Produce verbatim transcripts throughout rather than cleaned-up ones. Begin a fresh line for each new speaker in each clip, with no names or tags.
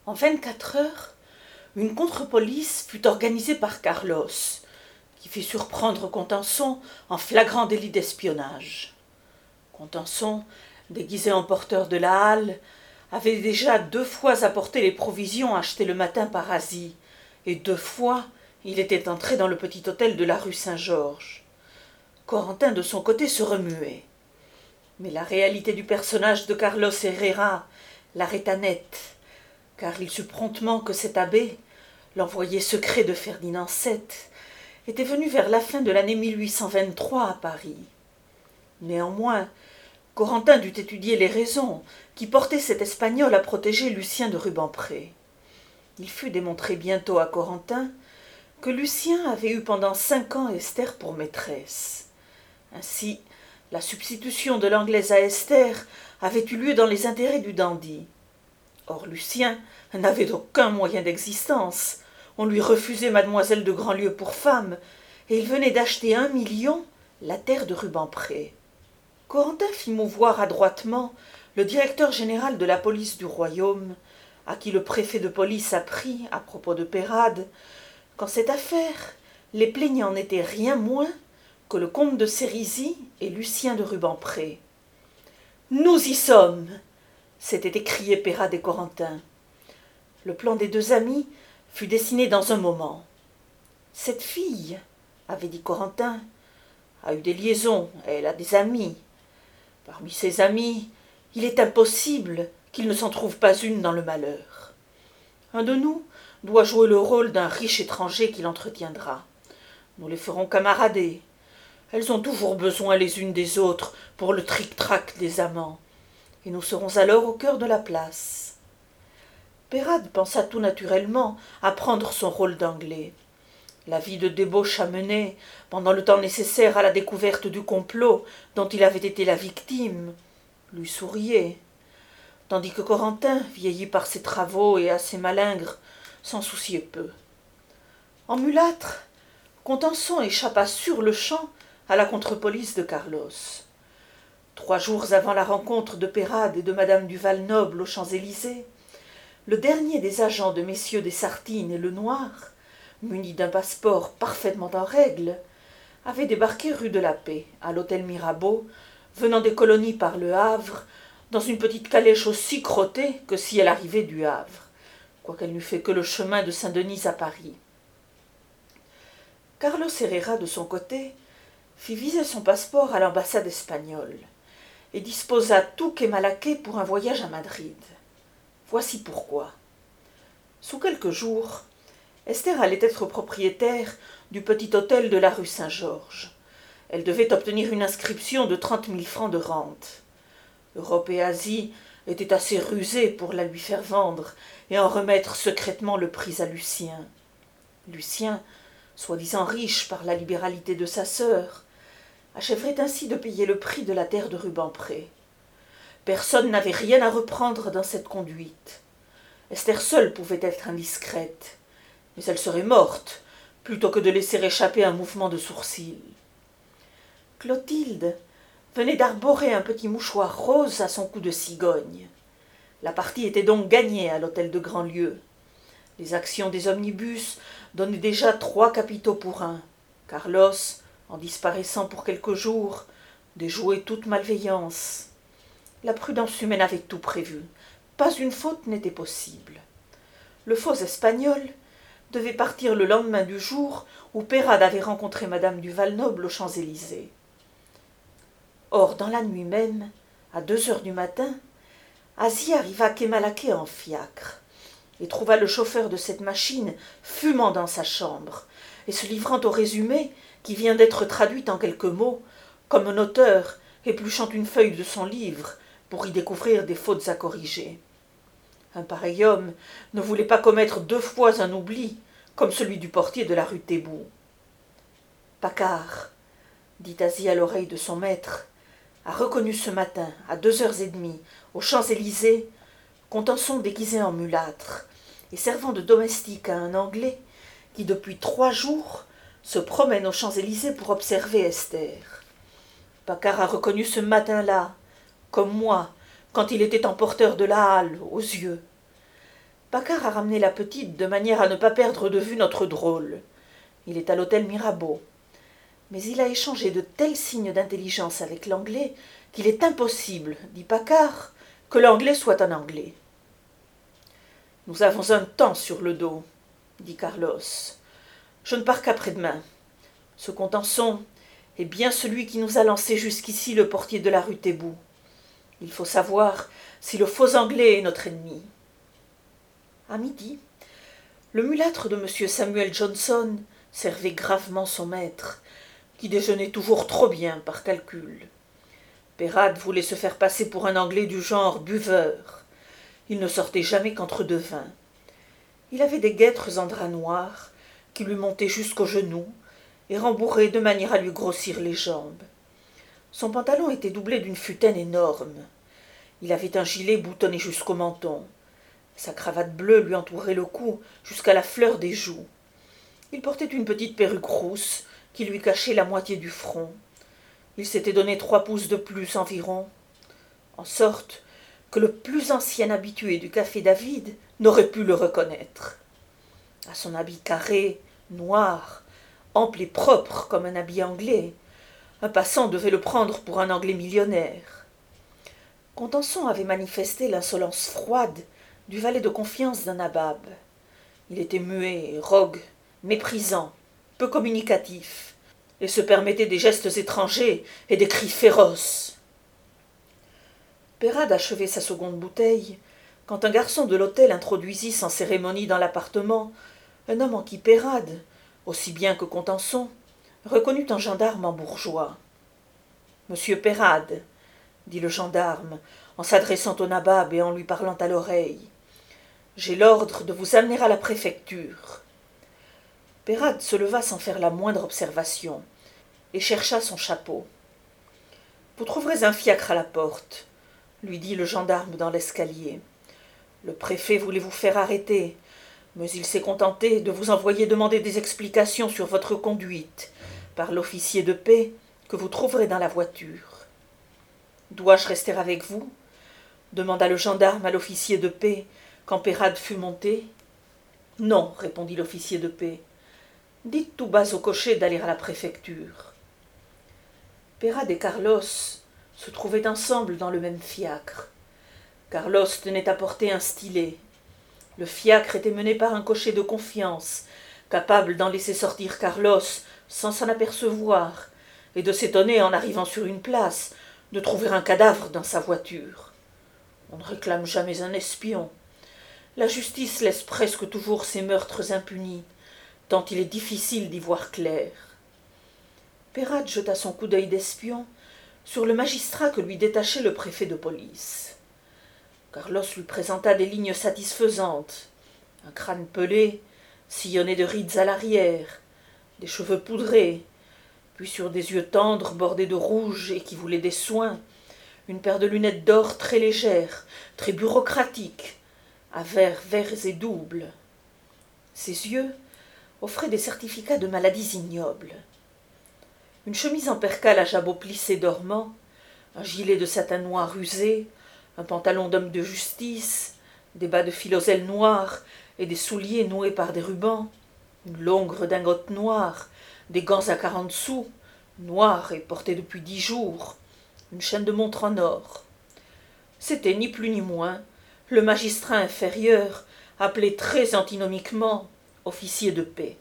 En vingt-quatre heures, une contre-police fut organisée par Carlos, qui fit surprendre Contenson en flagrant délit d'espionnage. Contenson, déguisé en porteur de la halle, avait déjà deux fois apporté les provisions achetées le matin par Asie, et deux fois il était entré dans le petit hôtel de la rue Saint-Georges. Corentin, de son côté, se remuait. Mais la réalité du personnage de Carlos Herrera l'arrêta net, car il sut promptement que cet abbé, l'envoyé secret de Ferdinand sept, était venu vers la fin de l'année mille huit cent vingt-trois à Paris. Néanmoins, Corentin dut étudier les raisons qui portaient cet Espagnol à protéger Lucien de Rubempré. Il fut démontré bientôt à Corentin que Lucien avait eu pendant cinq ans Esther pour maîtresse. Ainsi, la substitution de l'anglaise à Esther avait eu lieu dans les intérêts du dandy. Or Lucien n'avait aucun moyen d'existence. On lui refusait mademoiselle de Grandlieu pour femme, et il venait d'acheter un million la terre de Rubempré. Corentin fit mouvoir adroitement le directeur général de la police du royaume, à qui le préfet de police apprit, à propos de Peyrade, qu'en cette affaire, les plaignants n'étaient rien moins que le comte de Sérisy et Lucien de Rubempré. « Nous y sommes !» s'était écrié Peyrade et Corentin. Le plan des deux amis fut dessiné dans un moment. « Cette fille, avait dit Corentin, a eu des liaisons, elle a des amis. Parmi ses amis, il est impossible qu'il ne s'en trouve pas une dans le malheur. Un de nous doit jouer le rôle d'un riche étranger qui l'entretiendra. Nous les ferons camarader. Elles ont toujours besoin les unes des autres pour le tric-trac des amants, et nous serons alors au cœur de la place. » Peyrade pensa tout naturellement à prendre son rôle d'anglais. La vie de débauche à mener, pendant le temps nécessaire à la découverte du complot dont il avait été la victime, lui souriait, tandis que Corentin, vieilli par ses travaux et assez malingre, s'en souciait peu. En mulâtre, Contenson échappa sur-le-champ à la contre-police de Carlos. Trois jours avant la rencontre de Peyrade et de madame du Val-Noble aux Champs-Élysées, le dernier des agents de messieurs Desartines et Lenoir, muni d'un passeport parfaitement en règle, avait débarqué rue de la Paix, à l'hôtel Mirabeau, venant des colonies par le Havre, dans une petite calèche aussi crottée que si elle arrivait du Havre, quoiqu'elle n'eût fait que le chemin de Saint-Denis à Paris. Carlos Herrera, de son côté, fit viser son passeport à l'ambassade espagnole et disposa tout qu'est malaqué pour un voyage à Madrid. Voici pourquoi. Sous quelques jours, Esther allait être propriétaire du petit hôtel de la rue Saint-Georges. Elle devait obtenir une inscription de trente mille francs de rente. Europe et Asie étaient assez rusées pour la lui faire vendre et en remettre secrètement le prix à Lucien. Lucien, soi-disant riche par la libéralité de sa sœur, achèverait ainsi de payer le prix de la terre de Rubempré. Personne n'avait rien à reprendre dans cette conduite. Esther seule pouvait être indiscrète, mais elle serait morte plutôt que de laisser échapper un mouvement de sourcil. Clotilde venait d'arborer un petit mouchoir rose à son cou de cigogne. La partie était donc gagnée à l'hôtel de Grandlieu. Les actions des omnibus donnaient déjà trois capitaux pour un. Carlos, en disparaissant pour quelques jours, déjouait toute malveillance. La prudence humaine avait tout prévu. Pas une faute n'était possible. Le faux espagnol devait partir le lendemain du jour où Peyrade avait rencontré madame du Val-Noble aux Champs-Élysées. Or, dans la nuit même, à deux heures du matin, Asie arriva quai Malaquais en fiacre et trouva le chauffeur de cette machine fumant dans sa chambre et se livrant au résumé qui vient d'être traduit en quelques mots, comme un auteur épluchant une feuille de son livre pour y découvrir des fautes à corriger. Un pareil homme ne voulait pas commettre deux fois un oubli, comme celui du portier de la rue Thébout. « Paccard, dit Asie à l'oreille de son maître, a reconnu ce matin, à deux heures et demie, aux Champs-Élysées, Contenson déguisé en mulâtre et servant de domestique à un Anglais qui, depuis trois jours, se promène aux Champs-Élysées pour observer Esther. Paccard a reconnu ce matin-là, comme moi, quand il était emporteur de la halle, aux yeux. Paccard a ramené la petite de manière à ne pas perdre de vue notre drôle. Il est à l'hôtel Mirabeau. Mais il a échangé de tels signes d'intelligence avec l'anglais qu'il est impossible, dit Paccard, que l'anglais soit un anglais. Nous avons un temps sur le dos, dit Carlos. Je ne pars qu'après-demain. Ce Contenson est bien celui qui nous a lancé jusqu'ici le portier de la rue Thébout. Il faut savoir si le faux anglais est notre ennemi. À midi, le mulâtre de M. Samuel Johnson servait gravement son maître, qui déjeunait toujours trop bien par calcul. Peyrade voulait se faire passer pour un anglais du genre buveur. Il ne sortait jamais qu'entre deux vins. Il avait des guêtres en drap noir qui lui montaient jusqu'aux genoux et rembourrées de manière à lui grossir les jambes. Son pantalon était doublé d'une futaine énorme. Il avait un gilet boutonné jusqu'au menton. Sa cravate bleue lui entourait le cou jusqu'à la fleur des joues. Il portait une petite perruque rousse qui lui cachait la moitié du front. Il s'était donné trois pouces de plus environ, en sorte que le plus ancien habitué du café David n'aurait pu le reconnaître. À son habit carré, noir, ample et propre comme un habit anglais, un passant devait le prendre pour un anglais millionnaire. Contenson avait manifesté l'insolence froide du valet de confiance d'un nabab. Il était muet, rogue, méprisant, peu communicatif, et se permettait des gestes étrangers et des cris féroces. Peyrade achevait sa seconde bouteille, quand un garçon de l'hôtel introduisit sans cérémonie dans l'appartement un homme en qui Peyrade, aussi bien que Contenson, reconnut un gendarme en bourgeois. « Monsieur Peyrade, » dit le gendarme, en s'adressant au nabab et en lui parlant à l'oreille, « j'ai l'ordre de vous amener à la préfecture. » Peyrade se leva sans faire la moindre observation et chercha son chapeau. « Vous trouverez un fiacre à la porte, » lui dit le gendarme dans l'escalier. « Le préfet voulait vous faire arrêter, mais il s'est contenté de vous envoyer demander des explications sur votre conduite par l'officier de paix que vous trouverez dans la voiture. »« Dois-je rester avec vous ?» demanda le gendarme à l'officier de paix quand Peyrade fut monté. « Non, répondit l'officier de paix. Dites tout bas au cocher d'aller à la préfecture. » Peyrade et Carlos se trouvaient ensemble dans le même fiacre. Carlos tenait à porter un stylet. Le fiacre était mené par un cocher de confiance, capable d'en laisser sortir Carlos sans s'en apercevoir, et de s'étonner en arrivant sur une place de trouver un cadavre dans sa voiture. On ne réclame jamais un espion. La justice laisse presque toujours ses meurtres impunis, tant il est difficile d'y voir clair. Peyrade jeta son coup d'œil d'espion sur le magistrat que lui détachait le préfet de police. Carlos lui présenta des lignes satisfaisantes, un crâne pelé, sillonné de rides à l'arrière, des cheveux poudrés, puis sur des yeux tendres bordés de rouge et qui voulaient des soins, une paire de lunettes d'or très légères, très bureaucratiques, à verres verts et doubles. Ses yeux offraient des certificats de maladies ignobles. Une chemise en percale à jabot plissé dormant, un gilet de satin noir usé, un pantalon d'homme de justice, des bas de filoselle noirs et des souliers noués par des rubans, une longue redingote noire, des gants à quarante sous, noirs et portés depuis dix jours, une chaîne de montre en or. C'était ni plus ni moins le magistrat inférieur, appelé très antinomiquement officier de paix.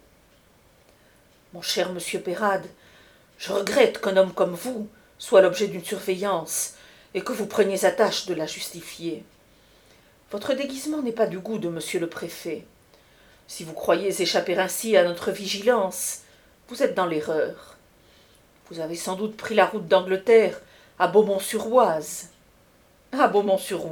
« Mon cher monsieur Peyrade, je regrette qu'un homme comme vous soit l'objet d'une surveillance et que vous preniez à tâche de la justifier. Votre déguisement n'est pas du goût de monsieur le préfet. Si vous croyez échapper ainsi à notre vigilance, vous êtes dans l'erreur. Vous avez sans doute pris la route d'Angleterre à Beaumont-sur-Oise. »« À Beaumont-sur-Oise, »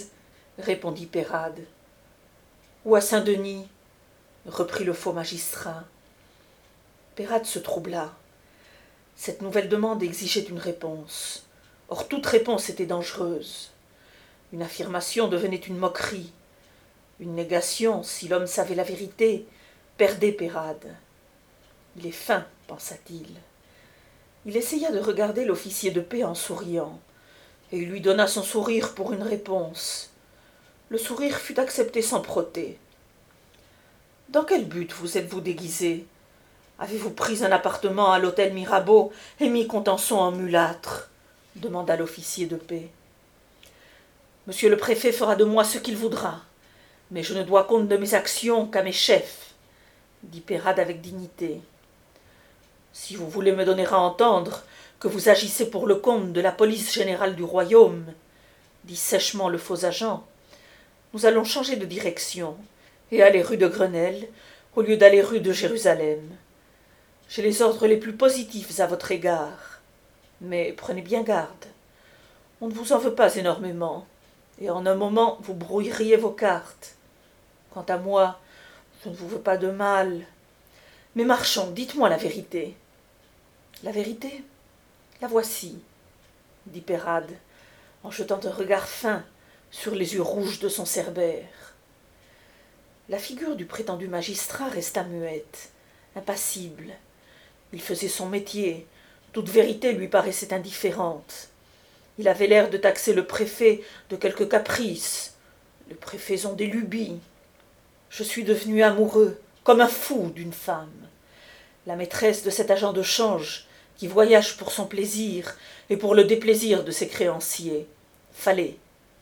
répondit Peyrade. « Ou à Saint-Denis, » reprit le faux magistrat. Peyrade se troubla. Cette nouvelle demande exigeait une réponse. Or toute réponse était dangereuse. Une affirmation devenait une moquerie. Une négation, si l'homme savait la vérité, perdait Peyrade. Il est fin, pensa-t-il. Il essaya de regarder l'officier de paix en souriant, et il lui donna son sourire pour une réponse. Le sourire fut accepté sans protêt. « Dans quel but vous êtes-vous déguisé? Avez-vous pris un appartement à l'hôtel Mirabeau et mis Contenson en mulâtre ?» demanda l'officier de paix. « Monsieur le préfet fera de moi ce qu'il voudra, mais je ne dois compte de mes actions qu'à mes chefs, » dit Peyrade avec dignité. « Si vous voulez me donner à entendre que vous agissez pour le compte de la police générale du royaume, » dit sèchement le faux agent, « nous allons changer de direction et aller rue de Grenelle au lieu d'aller rue de Jérusalem. J'ai les ordres les plus positifs à votre égard, mais prenez bien garde. On ne vous en veut pas énormément, et en un moment vous brouilleriez vos cartes. Quant à moi, je ne vous veux pas de mal. Mais marchons, dites-moi la vérité. » « La vérité, la voici, » dit Peyrade, en jetant un regard fin sur les yeux rouges de son cerbère. La figure du prétendu magistrat resta muette, impassible. Il faisait son métier, toute vérité lui paraissait indifférente. Il avait l'air de taxer le préfet de quelque caprice. Les préfets ont des lubies. Je suis devenu amoureux, comme un fou, d'une femme. La maîtresse de cet agent de change, qui voyage pour son plaisir et pour le déplaisir de ses créanciers. Fallait.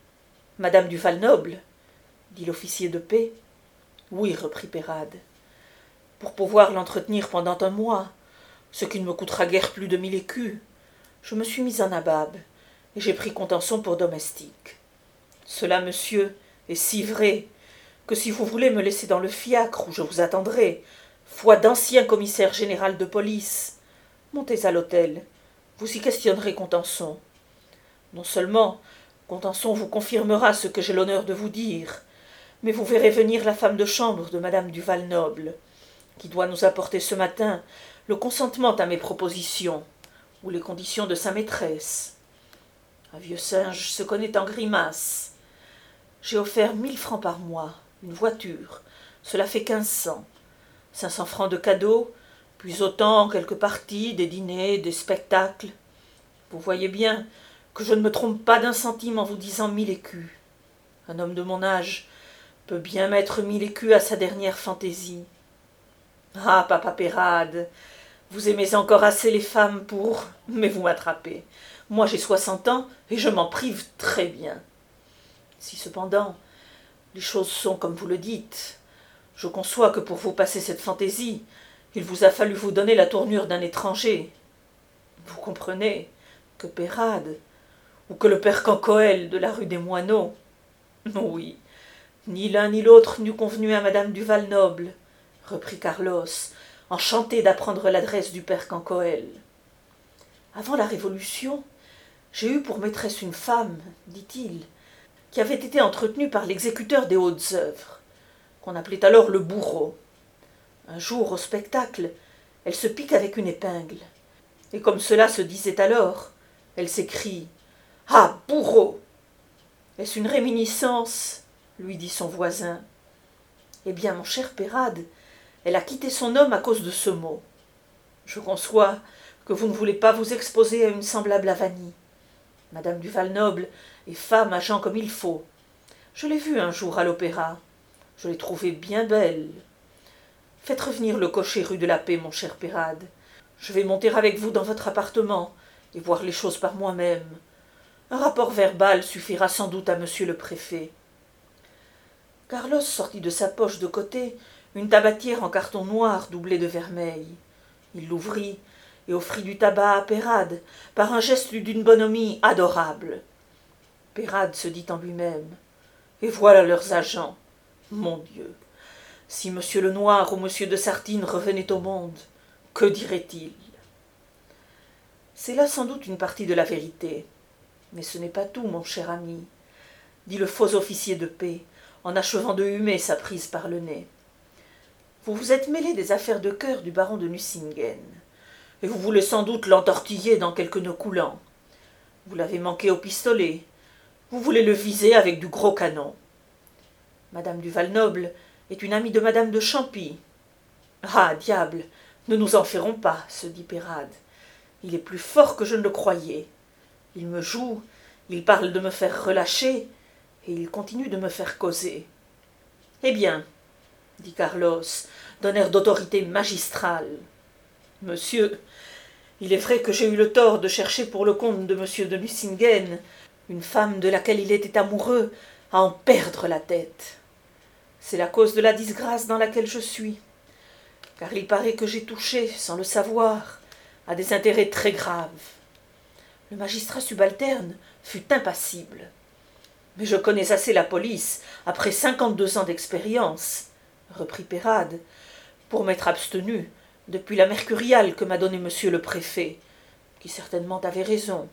« Madame du Val-Noble » dit l'officier de paix. « Oui, reprit Peyrade. Pour pouvoir l'entretenir pendant un mois, ce qui ne me coûtera guère plus de mille écus, je me suis mis en nabab, et j'ai pris Contenson pour domestique. Cela, monsieur, est si vrai, que si vous voulez me laisser dans le fiacre où je vous attendrai, foi d'ancien commissaire général de police, montez à l'hôtel, vous y questionnerez Contenson. Non seulement Contenson vous confirmera ce que j'ai l'honneur de vous dire, mais vous verrez venir la femme de chambre de madame du Val-Noble, qui doit nous apporter ce matin le consentement à mes propositions, ou les conditions de sa maîtresse. Un vieux singe se connaît en grimaces. J'ai offert mille francs par mois, une voiture, cela fait quinze cents, cinq cents francs de cadeaux, puis autant quelques parties, des dîners, des spectacles. Vous voyez bien que je ne me trompe pas d'un centime en vous disant mille écus. Un homme de mon âge peut bien mettre mille écus à sa dernière fantaisie. Ah, papa Peyrade, vous aimez encore assez les femmes pour... Mais vous m'attrapez. Moi j'ai soixante ans et je m'en prive très bien. Si cependant les choses sont comme vous le dites, je conçois que pour vous passer cette fantaisie, il vous a fallu vous donner la tournure d'un étranger. Vous comprenez que Peyrade, ou que le père Canquoël de la rue des Moineaux, oui, ni l'un ni l'autre n'eût convenu à madame du Val-Noble, reprit Carlos, enchanté d'apprendre l'adresse du père Canquoël. Avant la Révolution, j'ai eu pour maîtresse une femme, dit-il, qui avait été entretenue par l'exécuteur des hautes œuvres, qu'on appelait alors le bourreau. Un jour, au spectacle, elle se pique avec une épingle, et comme cela se disait alors, elle s'écrie « Ah, bourreau !»« Est-ce une réminiscence ?» lui dit son voisin. « Eh bien, mon cher Peyrade, elle a quitté son homme à cause de ce mot. Je conçois que vous ne voulez pas vous exposer à une semblable avanie. Madame du Val-Noble est femme à gens comme il faut. Je l'ai vue un jour à l'opéra. Je l'ai trouvée bien belle. Faites revenir le cocher rue de la Paix, mon cher Peyrade. Je vais monter avec vous dans votre appartement et voir les choses par moi-même. Un rapport verbal suffira sans doute à monsieur le préfet. » Carlos sortit de sa poche de côté une tabatière en carton noir doublée de vermeil. Il l'ouvrit et offrit du tabac à Peyrade par un geste d'une bonhomie adorable. Peyrade se dit en lui-même « Et voilà leurs agents. Mon Dieu, si monsieur le Noir ou monsieur de Sartine revenait au monde, que dirait-il » C'est là sans doute une partie de la vérité. Mais ce n'est pas tout, mon cher ami, dit le faux officier de paix, en achevant de humer sa prise par le nez. Vous vous êtes mêlé des affaires de cœur du baron de Nucingen, et vous voulez sans doute l'entortiller dans quelque nœud coulant. Vous l'avez manqué au pistolet, vous voulez le viser avec du gros canon. Madame du Val-Noble est une amie de madame de Champy. Ah, diable, ne nous en ferons pas, se dit Peyrade. Il est plus fort que je ne le croyais. Il me joue, il parle de me faire relâcher, et il continue de me faire causer. « Eh bien, dit Carlos, d'un air d'autorité magistrale, monsieur, il est vrai que j'ai eu le tort de chercher pour le compte de monsieur de Nucingen une femme de laquelle il était amoureux à en perdre la tête. C'est la cause de la disgrâce dans laquelle je suis, car il paraît que j'ai touché, sans le savoir, à des intérêts très graves. » Le magistrat subalterne fut impassible. « Mais je connais assez la police, après cinquante-deux ans d'expérience, » reprit Peyrade, « pour m'être abstenu depuis la mercuriale que m'a donnée monsieur le préfet, qui certainement avait raison.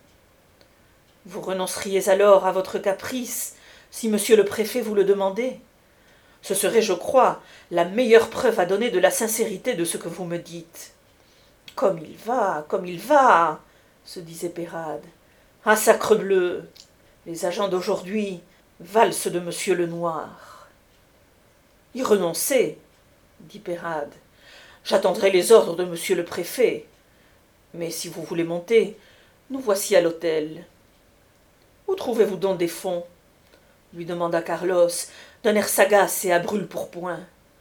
Vous renonceriez alors à votre caprice si monsieur le préfet vous le demandait. Ce serait, je crois, la meilleure preuve à donner de la sincérité de ce que vous me dites. »« Comme il va, comme il va !» se disait Peyrade. « Ah, sacrebleu, les agents d'aujourd'hui valsent de monsieur le Noir. »« Y renoncer, dit Peyrade. J'attendrai les ordres de monsieur le préfet. Mais si vous voulez monter, nous voici à l'hôtel. »« Où trouvez-vous donc des fonds ?» lui demanda Carlos, d'un air sagace et à brûle-pourpoint.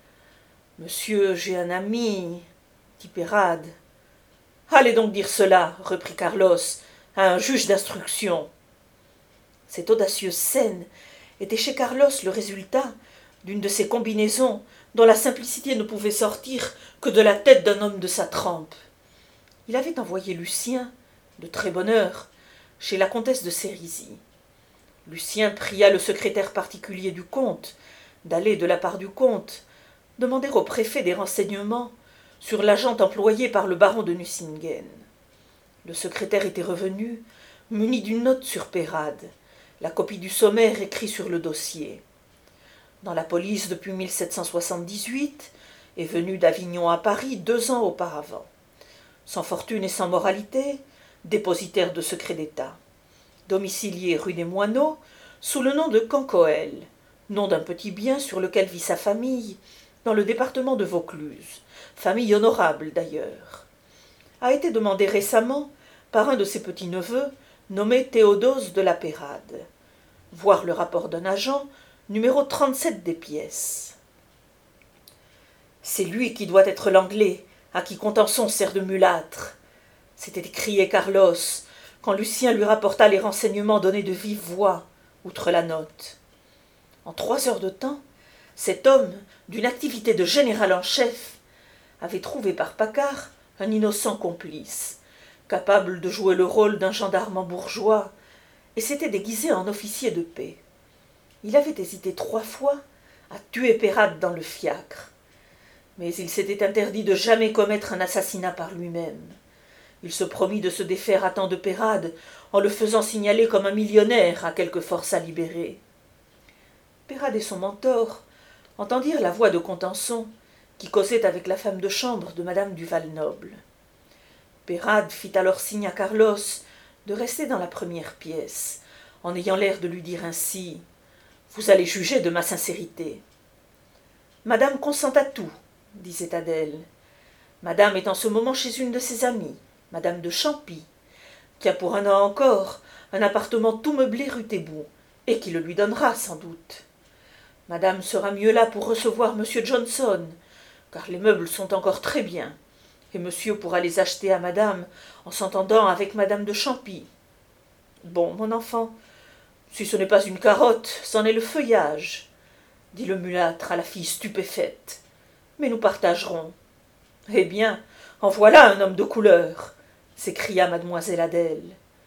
« Monsieur, j'ai un ami, dit Peyrade. »« Allez donc dire cela, reprit Carlos, à un juge d'instruction. » Cette audacieuse scène était chez Carlos le résultat d'une de ces combinaisons dont la simplicité ne pouvait sortir que de la tête d'un homme de sa trempe. Il avait envoyé Lucien, de très bonne heure, chez la comtesse de Sérisy. Lucien pria le secrétaire particulier du comte d'aller, de la part du comte, demander au préfet des renseignements sur l'agent employé par le baron de Nucingen. Le secrétaire était revenu, muni d'une note sur Peyrade, la copie du sommaire écrit sur le dossier. Dans la police depuis mille sept cent soixante-dix-huit, est venu d'Avignon à Paris deux ans auparavant. Sans fortune et sans moralité, dépositaire de secret d'État. Domicilié rue des Moineaux, sous le nom de Cancoël, nom d'un petit bien sur lequel vit sa famille, dans le département de Vaucluse, famille honorable d'ailleurs. A été demandé récemment par un de ses petits-neveux, nommé Théodose de la Peyrade. Voir le rapport d'un agent, numéro trente-sept des pièces. C'est lui qui doit être l'Anglais, à qui Contenson sert de mulâtre, s'était écrié Carlos, quand Lucien lui rapporta les renseignements donnés de vive voix, outre la note. En trois heures de temps, cet homme, d'une activité de général en chef, avait trouvé par Paccard un innocent complice, capable de jouer le rôle d'un gendarme bourgeois, et s'était déguisé en officier de paix. Il avait hésité trois fois à tuer Peyrade dans le fiacre, mais il s'était interdit de jamais commettre un assassinat par lui-même. Il se promit de se défaire à temps de Peyrade en le faisant signaler comme un millionnaire à quelque force à libérer. Peyrade et son mentor entendirent la voix de Contenson qui causait avec la femme de chambre de madame du Val-Noble. Peyrade fit alors signe à Carlos de rester dans la première pièce, en ayant l'air de lui dire ainsi « Vous allez juger de ma sincérité. »« Madame consent à tout, » disait Adèle. « Madame est en ce moment chez une de ses amies, madame de Champy, qui a pour un an encore un appartement tout meublé rue Thébout, et qui le lui donnera sans doute. Madame sera mieux là pour recevoir monsieur Johnson, car les meubles sont encore très bien, et monsieur pourra les acheter à madame en s'entendant avec madame de Champy. Bon, mon enfant, si ce n'est pas une carotte, c'en est le feuillage, dit le mulâtre à la fille stupéfaite. Mais nous partagerons. Eh bien, en voilà un homme de couleur, s'écria mademoiselle Adèle.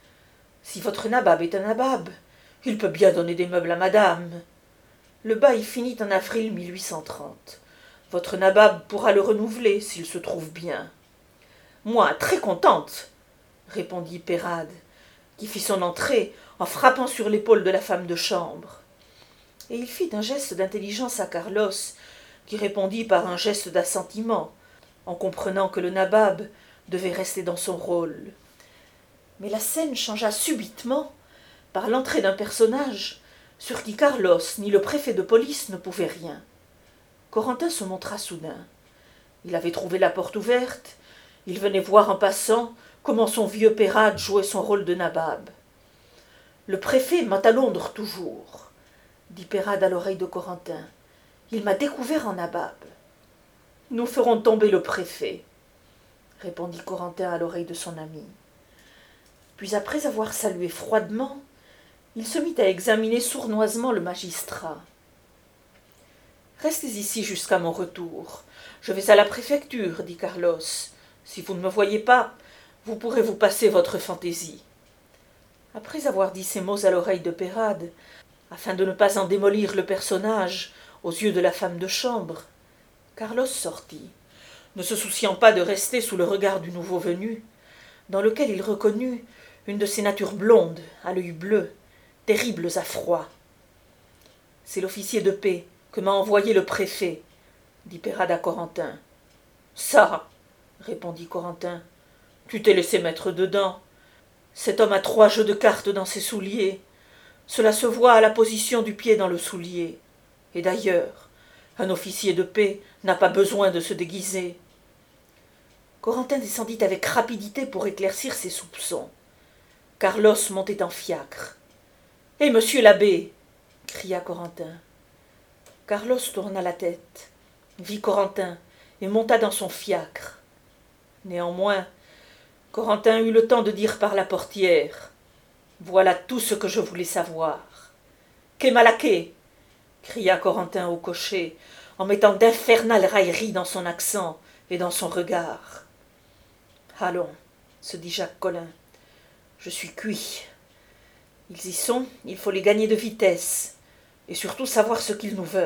Si votre nabab est un nabab, il peut bien donner des meubles à madame. Le bail finit en avril mille huit cent trente. Votre nabab pourra le renouveler s'il se trouve bien. Moi, très contente, répondit Peyrade, qui fit son entrée en frappant sur l'épaule de la femme de chambre. Et il fit un geste d'intelligence à Carlos, qui répondit par un geste d'assentiment, en comprenant que le nabab devait rester dans son rôle. Mais la scène changea subitement par l'entrée d'un personnage sur qui Carlos ni le préfet de police ne pouvaient rien. Corentin se montra soudain. Il avait trouvé la porte ouverte, il venait voir en passant comment son vieux Peyrade jouait son rôle de nabab. Le préfet mata Londres toujours. dit Peyrade à l'oreille de Corentin. Il m'a découvert en nabab. Nous ferons tomber le préfet, répondit Corentin à l'oreille de son ami. Puis après avoir salué froidement, il se mit à examiner sournoisement le magistrat. Restez ici jusqu'à mon retour. Je vais à la préfecture, dit Carlos. Si vous ne me voyez pas, vous pourrez vous passer votre fantaisie. Après avoir dit ces mots à l'oreille de Peyrade, afin de ne pas en démolir le personnage aux yeux de la femme de chambre, Carlos sortit, ne se souciant pas de rester sous le regard du nouveau venu, dans lequel il reconnut une de ces natures blondes, à l'œil bleu, terribles à froid. « C'est l'officier de paix que m'a envoyé le préfet, » dit Peyrade à Corentin. « Ça, » répondit Corentin, « tu t'es laissé mettre dedans. Cet homme a trois jeux de cartes dans ses souliers. Cela se voit à la position du pied dans le soulier. Et d'ailleurs, un officier de paix n'a pas besoin de se déguiser. » Corentin descendit avec rapidité pour éclaircir ses soupçons. Carlos montait en fiacre. « Eh, monsieur l'abbé !» cria Corentin. Carlos tourna la tête, vit Corentin et monta dans son fiacre. Néanmoins, Corentin eut le temps de dire par la portière « Voilà tout ce que je voulais savoir. »« Qu'est malaqué ?» cria Corentin au cocher, en mettant d'infernales railleries dans son accent et dans son regard. « Allons, se dit Jacques Collin, je suis cuit. Ils y sont, il faut les gagner de vitesse, et surtout savoir ce qu'ils nous veulent. »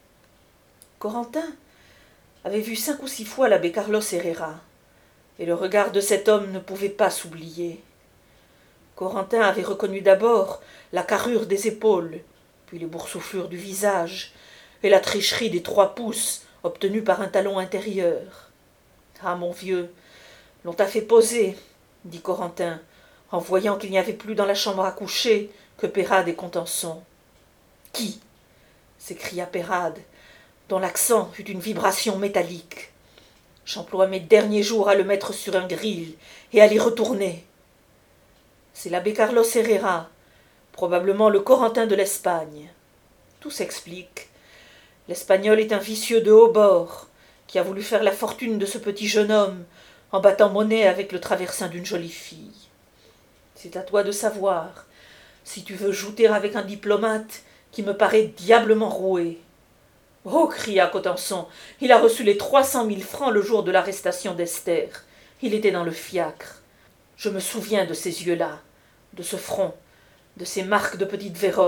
Corentin avait vu cinq ou six fois l'abbé Carlos Herrera, et le regard de cet homme ne pouvait pas s'oublier. Corentin avait reconnu d'abord la carrure des épaules, puis les boursouflures du visage, et la tricherie des trois pouces obtenus par un talon intérieur. « Ah, mon vieux, l'on t'a fait poser, » dit Corentin, en voyant qu'il n'y avait plus dans la chambre à coucher que Peyrade et Contenson. « Qui ?» s'écria Peyrade, dont l'accent eut une vibration métallique. « J'emploie mes derniers jours à le mettre sur un gril et à l'y retourner. »« C'est l'abbé Carlos Herrera, probablement le Corentin de l'Espagne. Tout s'explique. L'Espagnol est un vicieux de haut bord, qui a voulu faire la fortune de ce petit jeune homme en battant monnaie avec le traversin d'une jolie fille. C'est à toi de savoir si tu veux jouter avec un diplomate qui me paraît diablement roué. »« Oh » cria Contenson, « il a reçu les trois cent mille francs le jour de l'arrestation d'Esther. Il était dans le fiacre. Je me souviens de ces yeux-là, de ce front, de ces marques de petite vérole. »«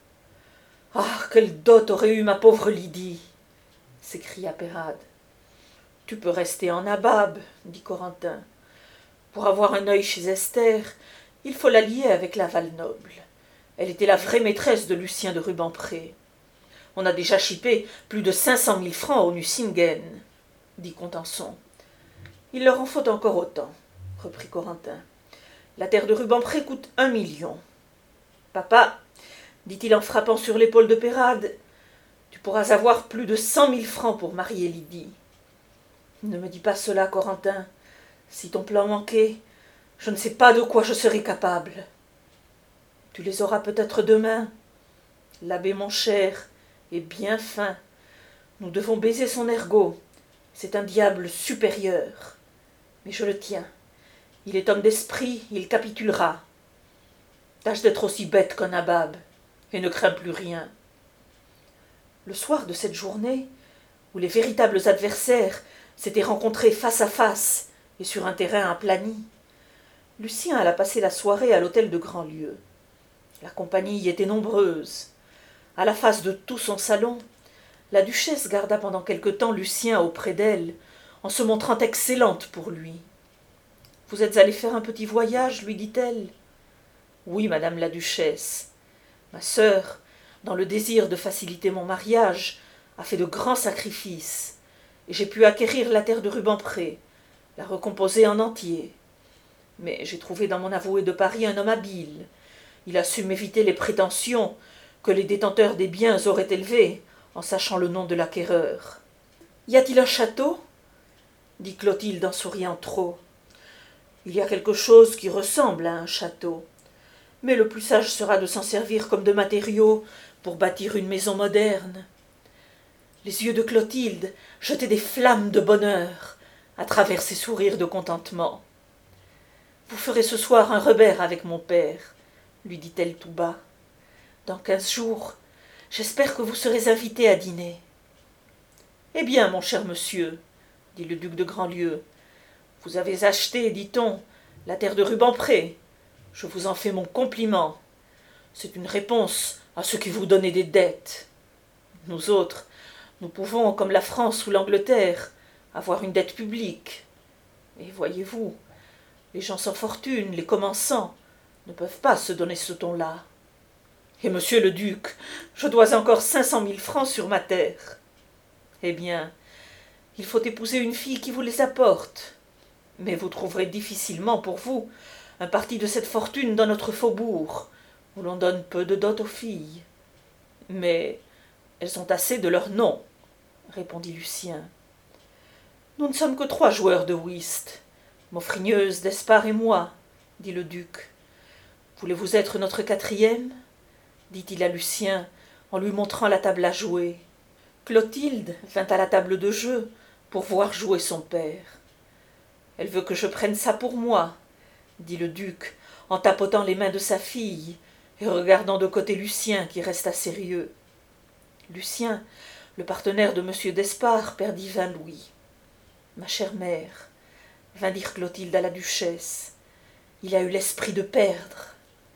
Ah, quelle dot aurait eu ma pauvre Lydie !» s'écria Peyrade. « Tu peux rester en nabab, » dit Corentin. « Pour avoir un œil chez Esther, il faut la lier avec la Valnoble. Elle était la vraie maîtresse de Lucien de Rubempré. On a déjà chipé plus de cinq cent mille francs au Nucingen, » dit Contenson. « Il leur en faut encore autant, » reprit Corentin. « La terre de Rubempré coûte un million. Papa, dit-il en frappant sur l'épaule de Peyrade, tu pourras avoir plus de cent mille francs pour marier Lydie. Ne me dis pas cela, Corentin. Si ton plan manquait, je ne sais pas de quoi je serais capable. Tu les auras peut-être demain. L'abbé, mon cher, est bien fin. Nous devons baiser son ergot. C'est un diable supérieur. Mais je le tiens. Il est homme d'esprit, il capitulera. Tâche d'être aussi bête qu'un nabab, et ne crains plus rien. » Le soir de cette journée, où les véritables adversaires s'étaient rencontrés face à face et sur un terrain aplani, Lucien alla passer la soirée à l'hôtel de Grandlieu. La compagnie y était nombreuse. À la face de tout son salon, la duchesse garda pendant quelque temps Lucien auprès d'elle, en se montrant excellente pour lui. « Vous êtes allé faire un petit voyage, lui dit-elle. »« Oui, madame la duchesse. Ma sœur, dans le désir de faciliter mon mariage, a fait de grands sacrifices, et j'ai pu acquérir la terre de Rubempré, la recomposer en entier. Mais j'ai trouvé dans mon avoué de Paris un homme habile. Il a su m'éviter les prétentions que les détenteurs des biens auraient élevées, en sachant le nom de l'acquéreur. « Y a-t-il un château ?» dit Clotilde en souriant trop. « Il y a quelque chose qui ressemble à un château, mais le plus sage sera de s'en servir comme de matériaux pour bâtir une maison moderne. Les yeux de Clotilde jetaient des flammes de bonheur à travers ses sourires de contentement. « Vous ferez ce soir un Rebert avec mon père, » lui dit-elle tout bas. « Dans quinze jours, j'espère que vous serez invité à dîner. »« Eh bien, mon cher monsieur, » dit le duc de Grandlieu, « vous avez acheté, dit-on, la terre de Rubempré. Je vous en fais mon compliment. C'est une réponse à ceux qui vous donnaient des dettes. Nous autres, nous pouvons, comme la France ou l'Angleterre, avoir une dette publique. Et voyez-vous, les gens sans fortune, les commençants, ne peuvent pas se donner ce ton-là. Et monsieur le duc, je dois encore cinq cent mille francs sur ma terre. Eh bien, il faut épouser une fille qui vous les apporte. Mais vous trouverez difficilement pour vous un parti de cette fortune dans notre faubourg, où l'on donne peu de dot aux filles. Mais elles ont assez de leur nom, répondit Lucien. Nous ne sommes que trois joueurs de whist, Maufrigneuse, d'Espard et moi, dit le duc. Voulez-vous être notre quatrième? Dit-il à Lucien en lui montrant la table à jouer. Clotilde vint à la table de jeu pour voir jouer son père. Elle veut que je prenne ça pour moi, dit le duc en tapotant les mains de sa fille et regardant de côté Lucien qui resta sérieux. Lucien, le partenaire de monsieur d'Espard, perdit vingt louis. Ma chère mère, vint dire Clotilde à la duchesse, il a eu l'esprit de perdre.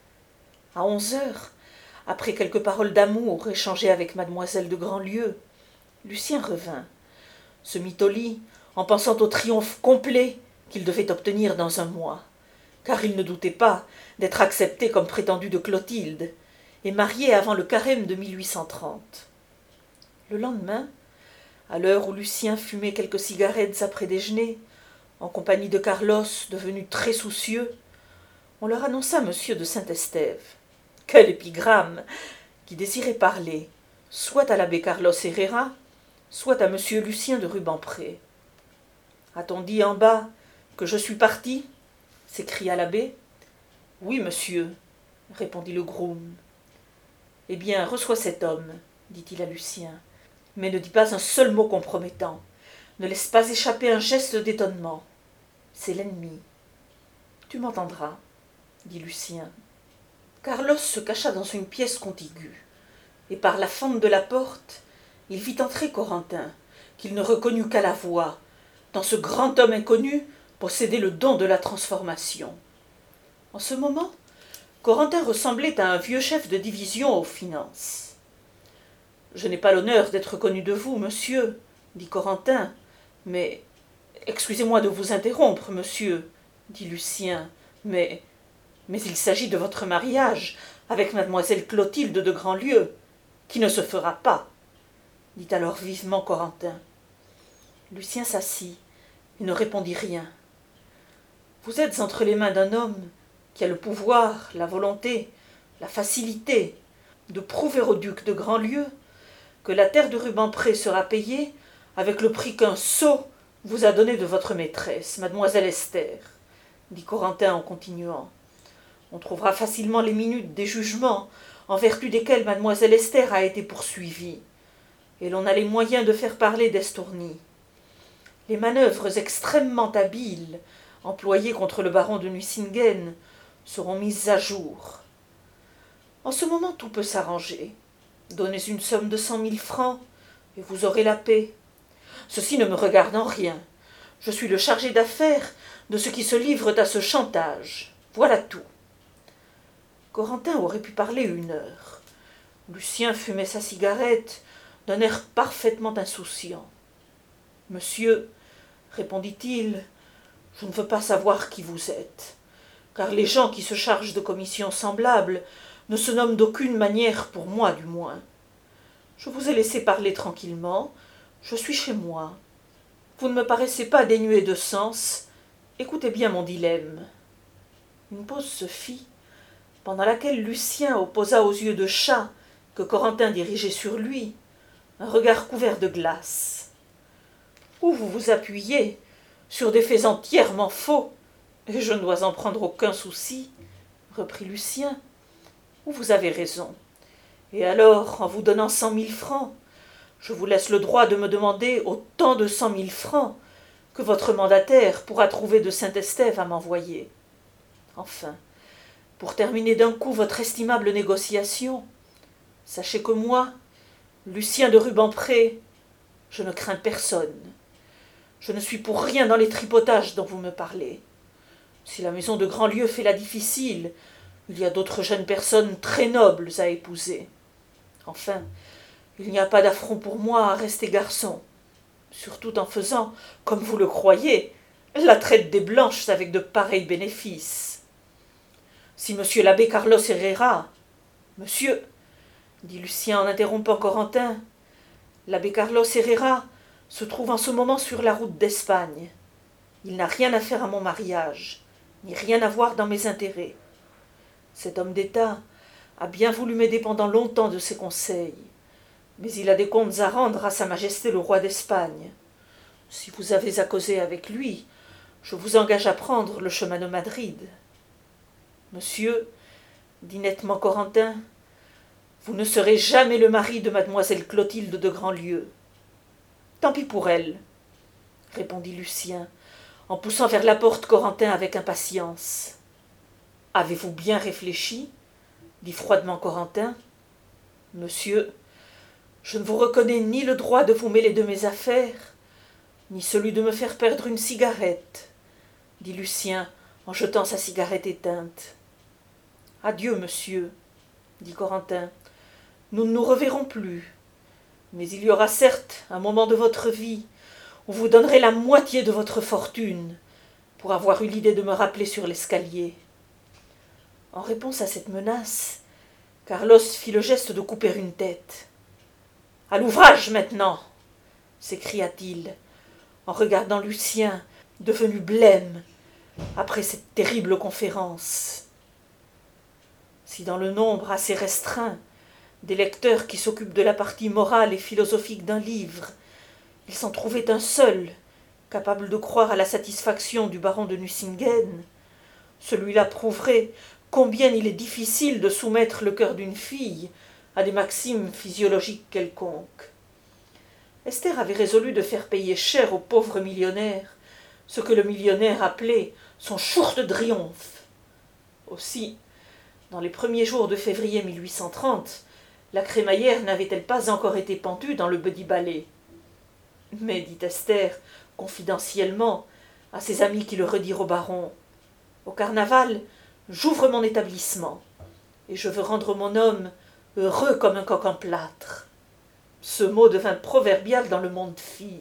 À onze heures, après quelques paroles d'amour échangées avec mademoiselle de Grandlieu, Lucien revint, se mit au lit en pensant au triomphe complet qu'il devait obtenir dans un mois, car il ne doutait pas d'être accepté comme prétendu de Clotilde et marié avant le carême de mille huit cent trente. Le lendemain, à l'heure où Lucien fumait quelques cigarettes après déjeuner, en compagnie de Carlos devenu très soucieux, on leur annonça monsieur de Saint-Estève. Quel épigramme! Qui désirait parler, soit à l'abbé Carlos Herrera, soit à monsieur Lucien de Rubempré. « A-t-on dit en bas que je suis parti ?» s'écria l'abbé. « Oui, monsieur, » répondit le groom. « Eh bien, reçois cet homme, » dit-il à Lucien, « mais ne dis pas un seul mot compromettant. Ne laisse pas échapper un geste d'étonnement. C'est l'ennemi. »« Tu m'entendras, » dit Lucien. Carlos se cacha dans une pièce contiguë, et par la fente de la porte, il vit entrer Corentin, qu'il ne reconnut qu'à la voix, dans ce grand homme inconnu possédait le don de la transformation. En ce moment, Corentin ressemblait à un vieux chef de division aux finances. « Je n'ai pas l'honneur d'être connu de vous, monsieur, » dit Corentin, « mais... excusez-moi de vous interrompre, monsieur, » dit Lucien, « mais... mais il s'agit de votre mariage avec mademoiselle Clotilde de Grandlieu, qui ne se fera pas, » dit alors vivement Corentin. Lucien s'assit et ne répondit rien. « Vous êtes entre les mains d'un homme qui a le pouvoir, la volonté, la facilité de prouver au duc de Grandlieu que la terre de Rubempré sera payée avec le prix qu'un sot vous a donné de votre maîtresse, mademoiselle Esther, » dit Corentin en continuant. « On trouvera facilement les minutes des jugements en vertu desquels mademoiselle Esther a été poursuivie, et l'on a les moyens de faire parler d'Estourny. Les manœuvres extrêmement habiles employées contre le baron de Nucingen seront mises à jour. En ce moment, tout peut s'arranger. Donnez une somme de cent mille francs, et vous aurez la paix. Ceci ne me regarde en rien. Je suis le chargé d'affaires de ceux qui se livrent à ce chantage. Voilà tout. » Corentin aurait pu parler une heure. Lucien fumait sa cigarette d'un air parfaitement insouciant. « Monsieur, » répondit-il, « je ne veux pas savoir qui vous êtes, car les gens qui se chargent de commissions semblables ne se nomment d'aucune manière, pour moi du moins. Je vous ai laissé parler tranquillement, je suis chez moi. Vous ne me paraissez pas dénué de sens, écoutez bien mon dilemme. » Une pause se fit, pendant laquelle Lucien opposa aux yeux de chat que Corentin dirigeait sur lui un regard couvert de glace. « Ou vous vous appuyez sur des faits entièrement faux, et je ne dois en prendre aucun souci, reprit Lucien, ou vous avez raison, Et alors, en vous donnant cent mille francs, je vous laisse le droit de me demander autant de cent mille francs que votre mandataire pourra trouver de Saint-Estève à m'envoyer. Enfin, pour terminer d'un coup votre estimable négociation, sachez que moi, Lucien de Rubempré, je ne crains personne. Je ne suis pour rien dans les tripotages dont vous me parlez. Si la maison de Grandlieu fait la difficile, il y a d'autres jeunes personnes très nobles à épouser. Enfin, il n'y a pas d'affront pour moi à rester garçon, surtout en faisant, comme vous le croyez, la traite des blanches avec de pareils bénéfices. Si monsieur l'abbé Carlos Herrera, monsieur, dit Lucien en interrompant Corentin, l'abbé Carlos Herrera se trouve en ce moment sur la route d'Espagne. Il n'a rien à faire à mon mariage, ni rien à voir dans mes intérêts. Cet homme d'État a bien voulu m'aider pendant longtemps de ses conseils, mais il a des comptes à rendre à sa majesté le roi d'Espagne. Si vous avez à causer avec lui, je vous engage à prendre le chemin de Madrid. Monsieur, dit nettement Corentin, vous ne serez jamais le mari de mademoiselle Clotilde de Grandlieu. Tant pis pour elle, répondit Lucien, en poussant vers la porte Corentin avec impatience. Avez-vous bien réfléchi? Dit froidement Corentin. Monsieur, je ne vous reconnais ni le droit de vous mêler de mes affaires, ni celui de me faire perdre une cigarette, dit Lucien en jetant sa cigarette éteinte. Adieu, monsieur, dit Corentin. Nous ne nous reverrons plus, mais il y aura certes un moment de votre vie où vous donnerez la moitié de votre fortune pour avoir eu l'idée de me rappeler sur l'escalier. En réponse à cette menace, Carlos fit le geste de couper une tête. « À l'ouvrage maintenant !» s'écria-t-il, en regardant Lucien, devenu blême après cette terrible conférence. Si dans le nombre assez restreint des lecteurs qui s'occupent de la partie morale et philosophique d'un livre, il s'en trouvait un seul capable de croire à la satisfaction du baron de Nucingen, celui-là prouverait combien il est difficile de soumettre le cœur d'une fille à des maximes physiologiques quelconques. Esther avait résolu de faire payer cher au pauvre millionnaire ce que le millionnaire appelait son Schurte Triomphe. Aussi, dans les premiers jours de février mille huit cent trente, la crémaillère n'avait-elle pas encore été pendue dans le Petit-Ballet. Mais, dit Esther, confidentiellement, à ses amis qui le redirent au baron, au carnaval, j'ouvre mon établissement, et je veux rendre mon homme heureux comme un coq en plâtre. Ce mot devint proverbial dans le monde fille.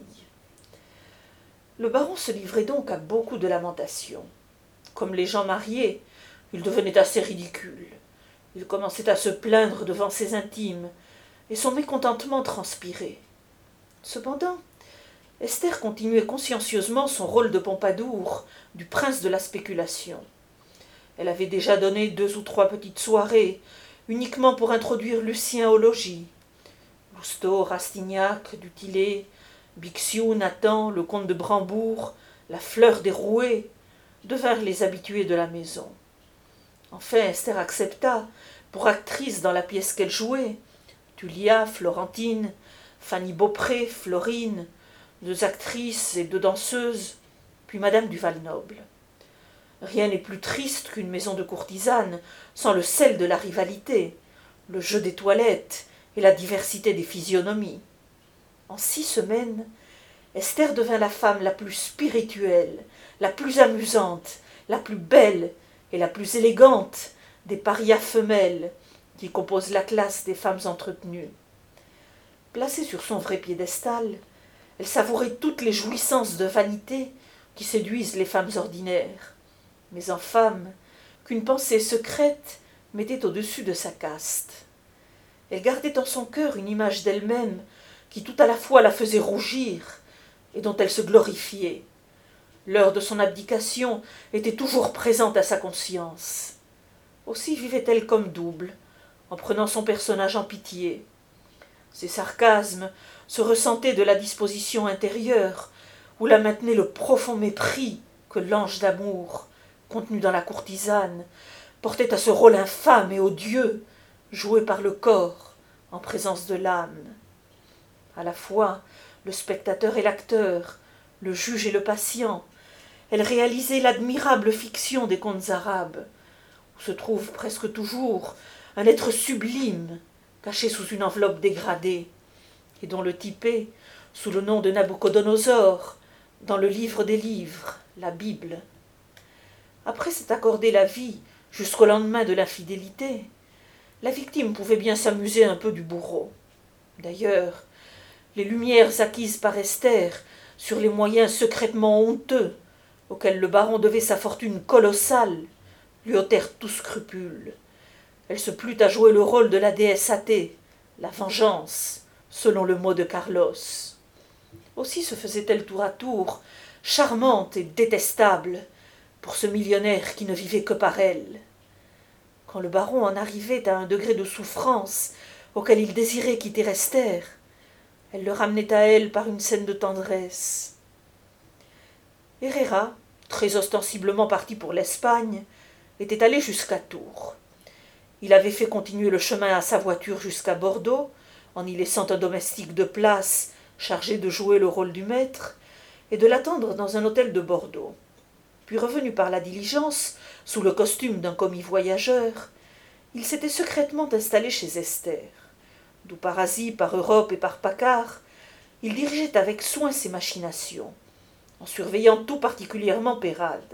Le baron se livrait donc à beaucoup de lamentations. Comme les gens mariés, il devenait assez ridicule. Il commençait à se plaindre devant ses intimes, et son mécontentement transpirait. Cependant, Esther continuait consciencieusement son rôle de Pompadour, du prince de la spéculation. Elle avait déjà donné deux ou trois petites soirées, uniquement pour introduire Lucien au logis. Lousteau, Rastignac, du Tillet, Bixiou, Nathan, le comte de Brambourg, la fleur des Rouets, devinrent les habitués de la maison. Enfin, Esther accepta, pour actrice dans la pièce qu'elle jouait, Tullia, Florentine, Fanny Beaupré, Florine, deux actrices et deux danseuses, puis madame du Val-Noble. Rien n'est plus triste qu'une maison de courtisanes sans le sel de la rivalité, le jeu des toilettes et la diversité des physionomies. En six semaines, Esther devint la femme la plus spirituelle, la plus amusante, la plus belle et la plus élégante des parias femelles qui composent la classe des femmes entretenues. Placée sur son vrai piédestal, elle savourait toutes les jouissances de vanité qui séduisent les femmes ordinaires, mais en femme qu'une pensée secrète mettait au-dessus de sa caste. Elle gardait en son cœur une image d'elle-même qui tout à la fois la faisait rougir et dont elle se glorifiait. L'heure de son abdication était toujours présente à sa conscience. Aussi vivait-elle comme double, en prenant son personnage en pitié. Ses sarcasmes se ressentaient de la disposition intérieure, où la maintenait le profond mépris que l'ange d'amour, contenu dans la courtisane, portait à ce rôle infâme et odieux, joué par le corps, en présence de l'âme. À la fois le spectateur et l'acteur, le juge et le patient, elle réalisait l'admirable fiction des contes arabes, où se trouve presque toujours un être sublime, caché sous une enveloppe dégradée, et dont le typé, sous le nom de Nabuchodonosor, dans le livre des livres, la Bible. Après s'être accordé la vie jusqu'au lendemain de l'infidélité, la victime pouvait bien s'amuser un peu du bourreau. D'ailleurs, les lumières acquises par Esther sur les moyens secrètement honteux auxquels le baron devait sa fortune colossale lui ôtèrent tout scrupule. Elle se plut à jouer le rôle de la déesse athée, la vengeance, selon le mot de Carlos. Aussi se faisait-elle tour à tour charmante et détestable pour ce millionnaire qui ne vivait que par elle. Quand le baron en arrivait à un degré de souffrance auquel il désirait quitter Esther, elle le ramenait à elle par une scène de tendresse. Herrera, très ostensiblement parti pour l'Espagne, était allé jusqu'à Tours. Il avait fait continuer le chemin à sa voiture jusqu'à Bordeaux, en y laissant un domestique de place chargé de jouer le rôle du maître, et de l'attendre dans un hôtel de Bordeaux. Puis revenu par la diligence, sous le costume d'un commis voyageur, il s'était secrètement installé chez Esther, d'où par Asie, par Europe et par Paccard, il dirigeait avec soin ses machinations, en surveillant tout particulièrement Peyrade.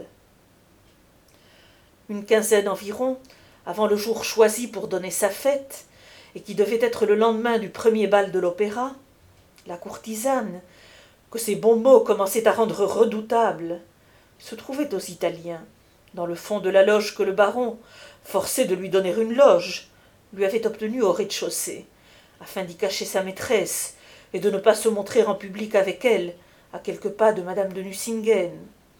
Une quinzaine environ, avant le jour choisi pour donner sa fête, et qui devait être le lendemain du premier bal de l'opéra, la courtisane, que ses bons mots commençaient à rendre redoutable, se trouvait aux Italiens, dans le fond de la loge que le baron, forcé de lui donner une loge, lui avait obtenue au rez-de-chaussée, afin d'y cacher sa maîtresse et de ne pas se montrer en public avec elle, à quelques pas de madame de Nucingen.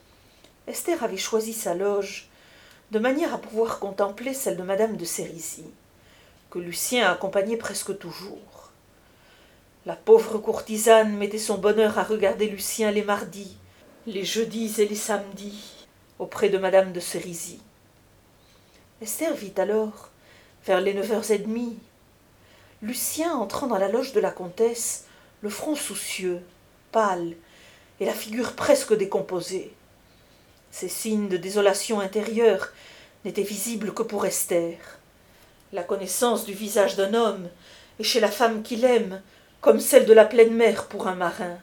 Esther avait choisi sa loge de manière à pouvoir contempler celle de madame de Sérisy, que Lucien accompagnait presque toujours. La pauvre courtisane mettait son bonheur à regarder Lucien les mardis, les jeudis et les samedis, auprès de madame de Sérisy. Esther vit alors, vers les neuf heures et demie, Lucien entrant dans la loge de la comtesse, le front soucieux, pâle, et la figure presque décomposée. Ces signes de désolation intérieure n'étaient visibles que pour Esther. La connaissance du visage d'un homme est chez la femme qu'il aime comme celle de la pleine mer pour un marin.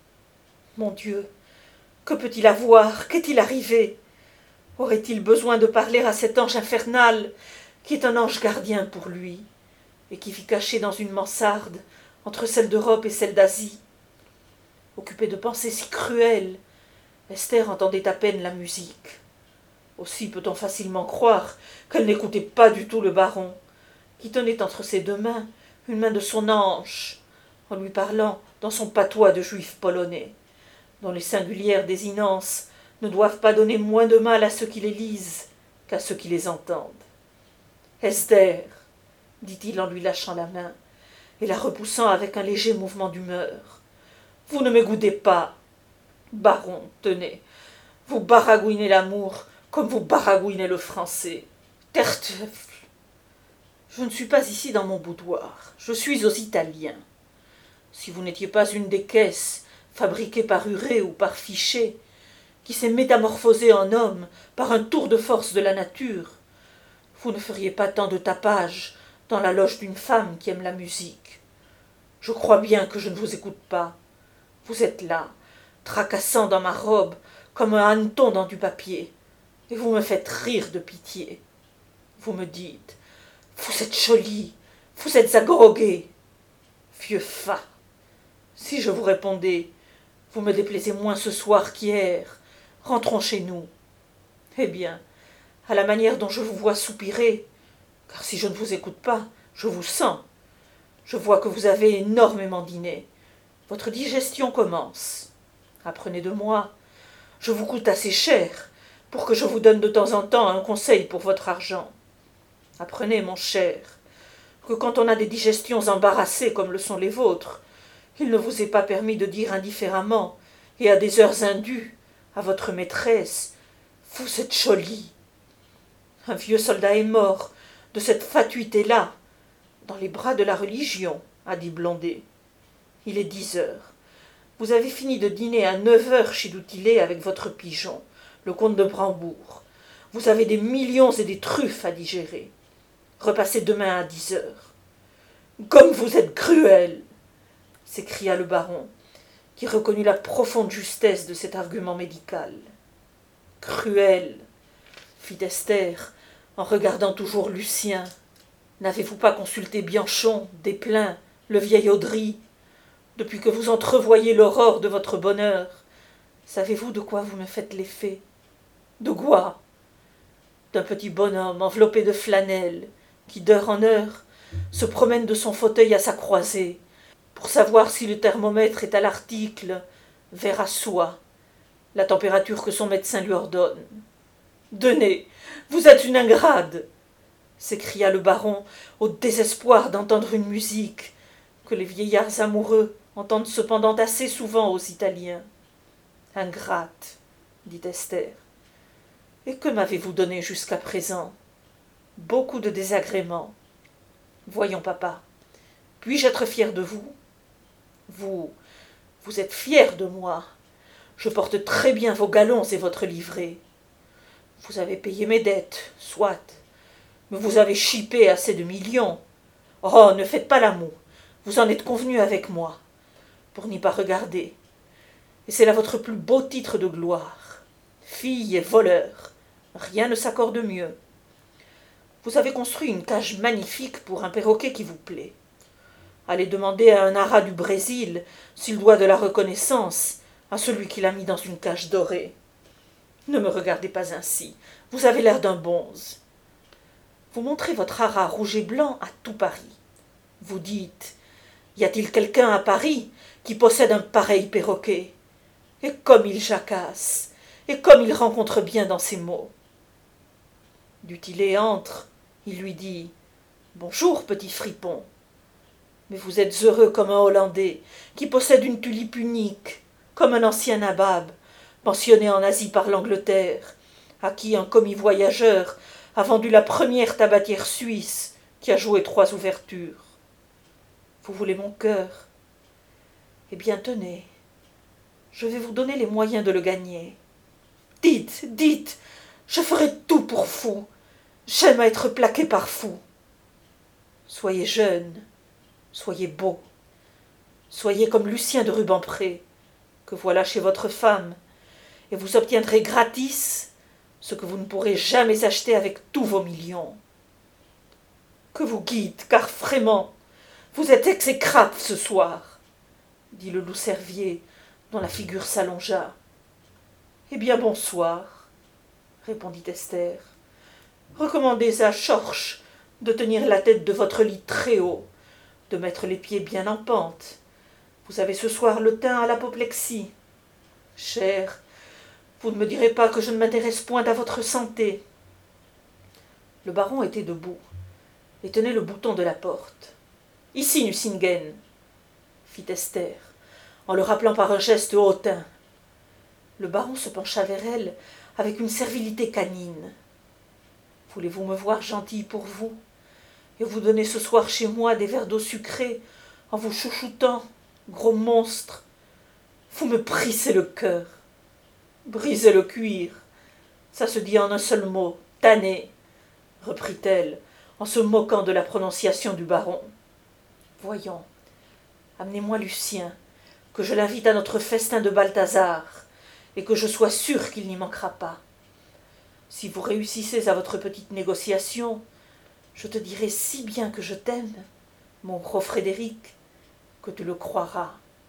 Mon Dieu, que peut-il avoir? Qu'est-il arrivé? Aurait-il besoin de parler à cet ange infernal qui est un ange gardien pour lui et qui vit caché dans une mansarde entre celle d'Europe et celle d'Asie? Occupée de pensées si cruelles, Esther entendait à peine la musique. Aussi peut-on facilement croire qu'elle n'écoutait pas du tout le baron, qui tenait entre ses deux mains une main de son ange, en lui parlant dans son patois de juif polonais, dont les singulières désinences ne doivent pas donner moins de mal à ceux qui les lisent qu'à ceux qui les entendent. « Esther, dit-il en lui lâchant la main et la repoussant avec un léger mouvement d'humeur, vous ne m'égoutez pas. Baron, tenez, vous baragouinez l'amour comme vous baragouinez le français. Terteufel. Je ne suis pas ici dans mon boudoir, je suis aux Italiens. Si vous n'étiez pas une des caisses fabriquées par Huré ou par Fichet, qui s'est métamorphosée en homme par un tour de force de la nature, vous ne feriez pas tant de tapage dans la loge d'une femme qui aime la musique. Je crois bien que je ne vous écoute pas. Vous êtes là, tracassant dans ma robe comme un hanneton dans du papier, et vous me faites rire de pitié. Vous me dites, vous êtes jolie, vous êtes agrogué. Vieux fat, si je vous répondais, vous me déplaisez moins ce soir qu'hier, rentrons chez nous. Eh bien, à la manière dont je vous vois soupirer, car si je ne vous écoute pas, je vous sens. Je vois que vous avez énormément dîné. Votre digestion commence. Apprenez de moi. Je vous coûte assez cher pour que je vous donne de temps en temps un conseil pour votre argent. Apprenez, mon cher, que quand on a des digestions embarrassées comme le sont les vôtres, il ne vous est pas permis de dire indifféremment et à des heures indues à votre maîtresse « Vous êtes jolie ». Un vieux soldat est mort de cette fatuité-là, Dans les bras de la religion, a dit Blondet. Il est dix heures. Vous avez fini de dîner à neuf heures chez Doutillet avec votre pigeon, le comte de Brambourg. Vous avez des millions et des truffes à digérer. Repassez demain à dix heures. Comme vous êtes cruel, s'écria le baron, qui reconnut la profonde justesse de cet argument médical. Cruel, fit Esther, en regardant toujours Lucien. N'avez-vous pas consulté Bianchon, Desplein, le vieil Audry, depuis que vous entrevoyez l'aurore de votre bonheur? Savez-vous de quoi vous me faites l'effet? De quoi? D'un petit bonhomme enveloppé de flanelle, qui d'heure en heure se promène de son fauteuil à sa croisée, pour savoir si le thermomètre est à l'article vers à soie, la température que son médecin lui ordonne. Denez, vous êtes une ingrate, s'écria le baron au désespoir d'entendre une musique que les vieillards amoureux entendent cependant assez souvent aux Italiens. Ingrate, dit Esther. Et que m'avez-vous donné jusqu'à présent? Beaucoup de désagréments. Voyons, papa, puis-je être fier de vous? Vous, vous êtes fier de moi. Je porte très bien vos galons et votre livrée. Vous avez payé mes dettes, soit, mais vous avez chipé assez de millions. Oh, ne faites pas la moue, vous en êtes convenu avec moi, pour n'y pas regarder. Et c'est là votre plus beau titre de gloire. Fille et voleur, rien ne s'accorde mieux. Vous avez construit une cage magnifique pour un perroquet qui vous plaît. Allez demander à un ara du Brésil s'il doit de la reconnaissance à celui qui l'a mis dans une cage dorée. Ne me regardez pas ainsi, vous avez l'air d'un bonze. Vous montrez votre ara rouge et blanc à tout Paris. Vous dites, y a-t-il quelqu'un à Paris qui possède un pareil perroquet? Et comme il jacasse, et comme il rencontre bien dans ses mots. Dutillet entre, il lui dit, bonjour, petit fripon. Mais vous êtes heureux comme un Hollandais qui possède une tulipe unique, comme un ancien nabab, pensionné en Asie par l'Angleterre, à qui un commis voyageur a vendu la première tabatière suisse qui a joué trois ouvertures. Vous voulez mon cœur? Eh bien, tenez, je vais vous donner les moyens de le gagner. Dites, dites, je ferai tout pour vous. J'aime à être plaqué par vous. Soyez jeune, soyez beau, soyez comme Lucien de Rubempré, que voilà chez votre femme, et vous obtiendrez gratis ce que vous ne pourrez jamais acheter avec tous vos millions. Que vous guide, car vraiment, vous êtes exécrable ce soir, dit le loup-cervier, dont la figure s'allongea. Eh bien, bonsoir, répondit Esther. Recommandez à Schorsch de tenir la tête de votre lit très haut, de mettre les pieds bien en pente. Vous avez ce soir le teint à l'apoplexie. Cher, vous ne me direz pas que je ne m'intéresse point à votre santé. Le baron était debout et tenait le bouton de la porte. Ici, Nucingen, fit Esther, en le rappelant par un geste hautain. Le baron se pencha vers elle avec une servilité canine. Voulez-vous me voir gentille pour vous, et vous donner ce soir chez moi des verres d'eau sucrée, en vous chouchoutant, gros monstre? Vous me brisez le cœur. Brisez le cuir, ça se dit en un seul mot, tanner, reprit-elle, en se moquant de la prononciation du baron. Voyons, amenez-moi Lucien, que je l'invite à notre festin de Balthazar, et que je sois sûre qu'il n'y manquera pas. Si vous réussissez à votre petite négociation, je te dirai si bien que je t'aime, mon gros Frédéric, que tu le croiras.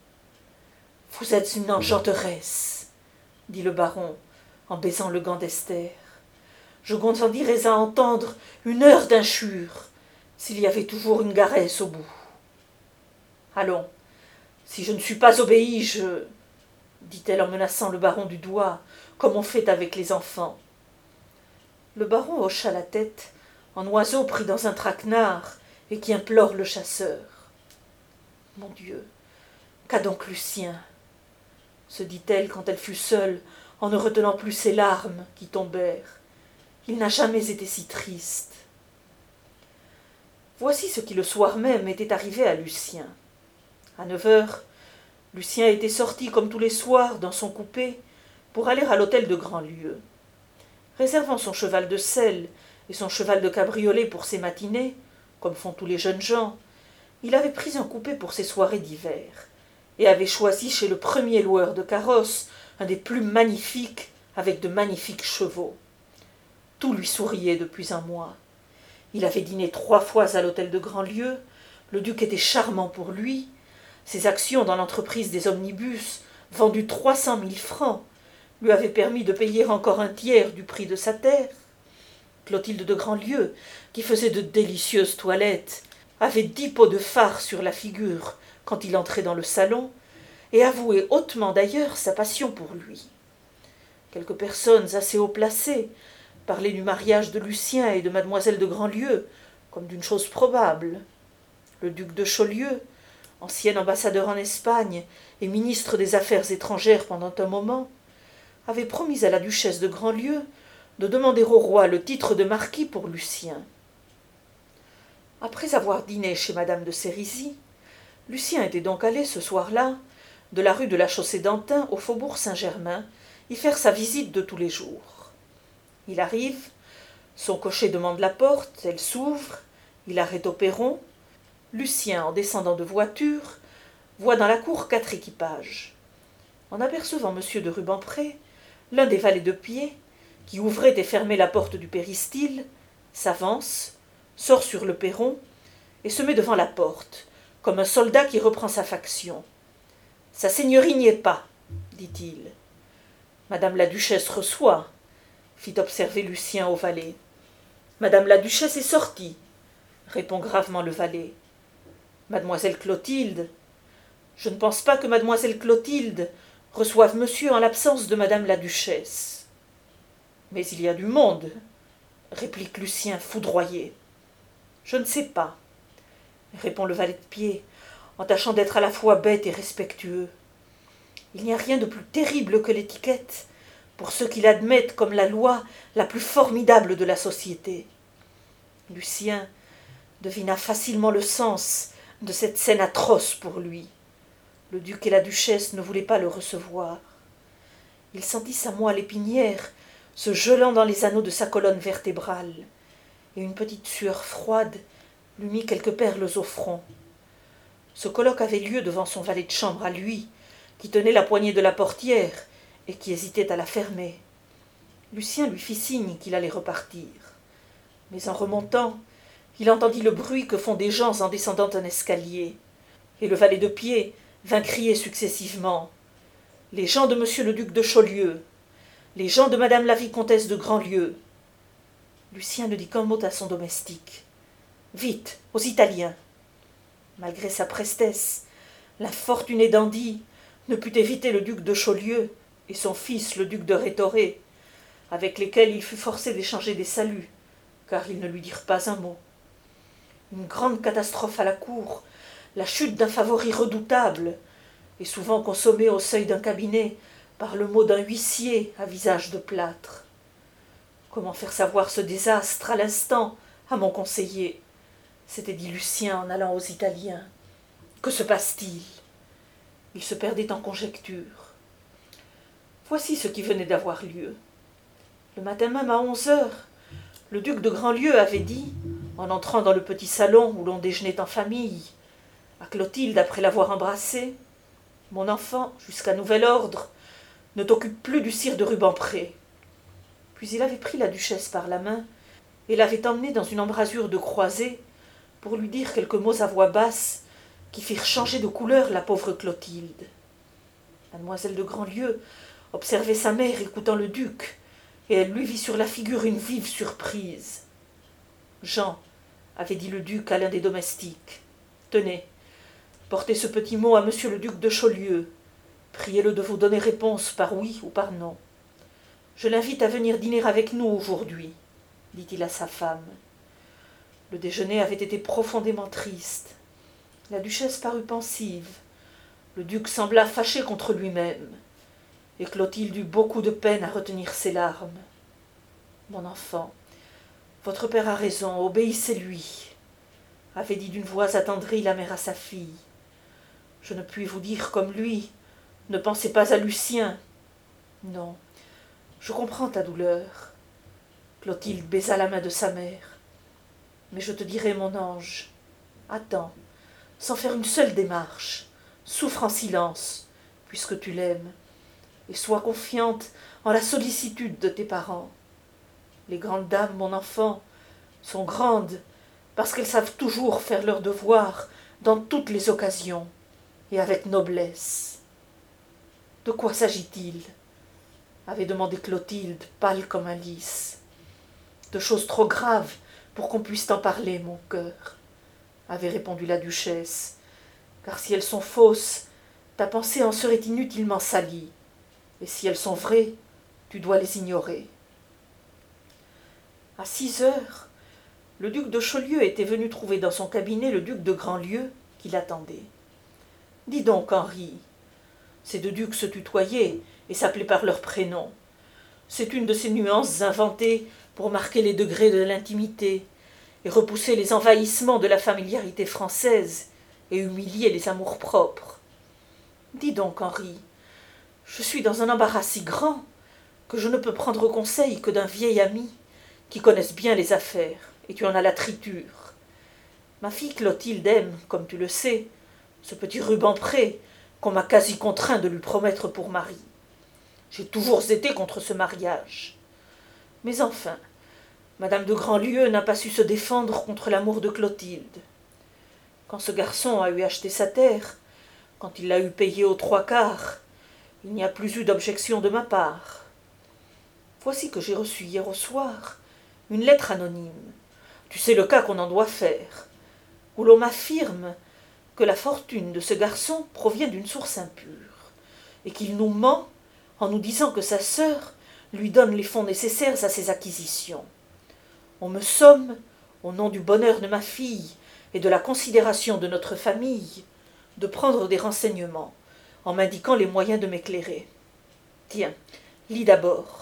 Vous êtes une enchanteresse, dit le baron, en baisant le gant d'Esther. Je consentirais à entendre une heure d'injures, s'il y avait toujours une garesse au bout. Allons, si je ne suis pas obéie, je... dit-elle en menaçant le baron du doigt, comme on fait avec les enfants. Le baron hocha la tête, en oiseau pris dans un traquenard, et qui implore le chasseur. Mon Dieu, qu'a donc Lucien? Se dit-elle quand elle fut seule, en ne retenant plus ses larmes qui tombèrent. Il n'a jamais été si triste. Voici ce qui le soir même était arrivé à Lucien. À neuf heures, Lucien était sorti comme tous les soirs dans son coupé pour aller à l'hôtel de Grandlieu. Réservant son cheval de selle et son cheval de cabriolet pour ses matinées, comme font tous les jeunes gens, il avait pris un coupé pour ses soirées d'hiver et avait choisi chez le premier loueur de carrosses un des plus magnifiques avec de magnifiques chevaux. Tout lui souriait depuis un mois. Il avait dîné trois fois à l'hôtel de Grandlieu, le duc était charmant pour lui, ses actions dans l'entreprise des omnibus, vendues trois cent mille francs, lui avaient permis de payer encore un tiers du prix de sa terre. Clotilde de Grandlieu, qui faisait de délicieuses toilettes, avait dix pots de fard sur la figure quand il entrait dans le salon, et avouait hautement d'ailleurs sa passion pour lui. Quelques personnes assez haut placées parlaient du mariage de Lucien et de mademoiselle de Grandlieu comme d'une chose probable. Le duc de Chaulieu, ancien ambassadeur en Espagne et ministre des Affaires étrangères pendant un moment, avait promis à la duchesse de Grandlieu de demander au roi le titre de marquis pour Lucien. Après avoir dîné chez madame de Sérisy, Lucien était donc allé ce soir-là de la rue de la Chaussée-d'Antin au faubourg Saint-Germain y faire sa visite de tous les jours. Il arrive, son cocher demande la porte, elle s'ouvre, il arrête au perron. Lucien, en descendant de voiture, voit dans la cour quatre équipages. En apercevant monsieur de Rubempré, l'un des valets de pied, qui ouvrait et fermait la porte du péristyle, s'avance, sort sur le perron et se met devant la porte, comme un soldat qui reprend sa faction. « Sa seigneurie n'y est pas, dit-il. »« Madame la duchesse reçoit, » fit observer Lucien au valet. « Madame la duchesse est sortie, » répond gravement le valet. « Mademoiselle Clotilde, je ne pense pas que mademoiselle Clotilde reçoive monsieur en l'absence de madame la duchesse. »« Mais il y a du monde, » réplique Lucien foudroyé. « Je ne sais pas, » répond le valet de pied, en tâchant d'être à la fois bête et respectueux. Il n'y a rien de plus terrible que l'étiquette pour ceux qui l'admettent comme la loi la plus formidable de la société. Lucien devina facilement le sens de cette scène atroce pour lui. Le duc et la duchesse ne voulaient pas le recevoir. Il sentit sa moelle épinière se gelant dans les anneaux de sa colonne vertébrale, et une petite sueur froide lui mit quelques perles au front. Ce colloque avait lieu devant son valet de chambre à lui, qui tenait la poignée de la portière et qui hésitait à la fermer. Lucien lui fit signe qu'il allait repartir. Mais en remontant, il entendit le bruit que font des gens en descendant un escalier, et le valet de pied vint crier successivement « Les gens de monsieur le duc de Chaulieu, les gens de madame la vicomtesse de Grandlieu. » Lucien ne dit qu'un mot à son domestique. « Vite, aux Italiens !» Malgré sa prestesse, l'infortuné dandy ne put éviter le duc de Chaulieu et son fils le duc de Rhétoré, avec lesquels il fut forcé d'échanger des saluts, car ils ne lui dirent pas un mot. Une grande catastrophe à la cour, la chute d'un favori redoutable, et souvent consommée au seuil d'un cabinet par le mot d'un huissier à visage de plâtre. Comment faire savoir ce désastre à l'instant à mon conseiller ? S'était dit Lucien en allant aux Italiens. Que se passe-t-il ? Il se perdait en conjectures. Voici ce qui venait d'avoir lieu. Le matin même à onze heures, le duc de Grandlieu avait dit, en entrant dans le petit salon où l'on déjeunait en famille, à Clotilde après l'avoir embrassée, « Mon enfant, jusqu'à nouvel ordre, ne t'occupe plus du sire de Rubempré. » Puis il avait pris la duchesse par la main et l'avait emmenée dans une embrasure de croisée pour lui dire quelques mots à voix basse qui firent changer de couleur la pauvre Clotilde. Mademoiselle de Grandlieu observait sa mère écoutant le duc, et elle lui vit sur la figure une vive surprise. « Jean, » avait dit le duc à l'un des domestiques, « tenez, portez ce petit mot à monsieur le duc de Chaulieu, priez-le de vous donner réponse par oui ou par non. Je l'invite à venir dîner avec nous aujourd'hui, » dit-il à sa femme. Le déjeuner avait été profondément triste. La duchesse parut pensive. Le duc sembla fâché contre lui-même. Et Clotilde eut beaucoup de peine à retenir ses larmes. « Mon enfant, votre père a raison, obéissez-lui. avait dit d'une voix attendrie la mère à sa fille. Je ne puis vous dire comme lui, ne pensez pas à Lucien. Non, je comprends ta douleur. Clotilde baisa la main de sa mère. Mais je te dirai, mon ange, attends, sans faire une seule démarche, souffre en silence, puisque tu l'aimes, et sois confiante en la sollicitude de tes parents. Les grandes dames, mon enfant, sont grandes, parce qu'elles savent toujours faire leur devoir dans toutes les occasions, et avec noblesse. De quoi s'agit-il? Avait demandé Clotilde, pâle comme un lys. De choses trop graves pour qu'on puisse t'en parler, mon cœur, avait répondu la duchesse, car si elles sont fausses, ta pensée en serait inutilement salie, et si elles sont vraies, tu dois les ignorer. À six heures, le duc de Chaulieu était venu trouver dans son cabinet le duc de Grandlieu, qui l'attendait. « Dis donc, Henri, » ces deux ducs se tutoyaient et s'appelaient par leur prénom. C'est une de ces nuances inventées pour marquer les degrés de l'intimité et repousser les envahissements de la familiarité française et humilier les amours-propres. « Dis donc, Henri, je suis dans un embarras si grand que je ne peux prendre conseil que d'un vieil ami qui connaisse bien les affaires, et tu en as la triture. Ma fille Clotilde aime, comme tu le sais, ce petit Rubempré qu'on m'a quasi contraint de lui promettre pour mari. J'ai toujours été contre ce mariage. Mais enfin, madame de Grandlieu n'a pas su se défendre contre l'amour de Clotilde. Quand ce garçon a eu acheté sa terre, quand il l'a eu payée aux trois quarts, il n'y a plus eu d'objection de ma part. Voici que j'ai reçu hier au soir une lettre anonyme, tu sais le cas qu'on en doit faire, où l'on m'affirme que la fortune de ce garçon provient d'une source impure, et qu'il nous ment en nous disant que sa sœur lui donne les fonds nécessaires à ses acquisitions. On me somme, au nom du bonheur de ma fille et de la considération de notre famille, de prendre des renseignements, en m'indiquant les moyens de m'éclairer. Tiens, lis d'abord.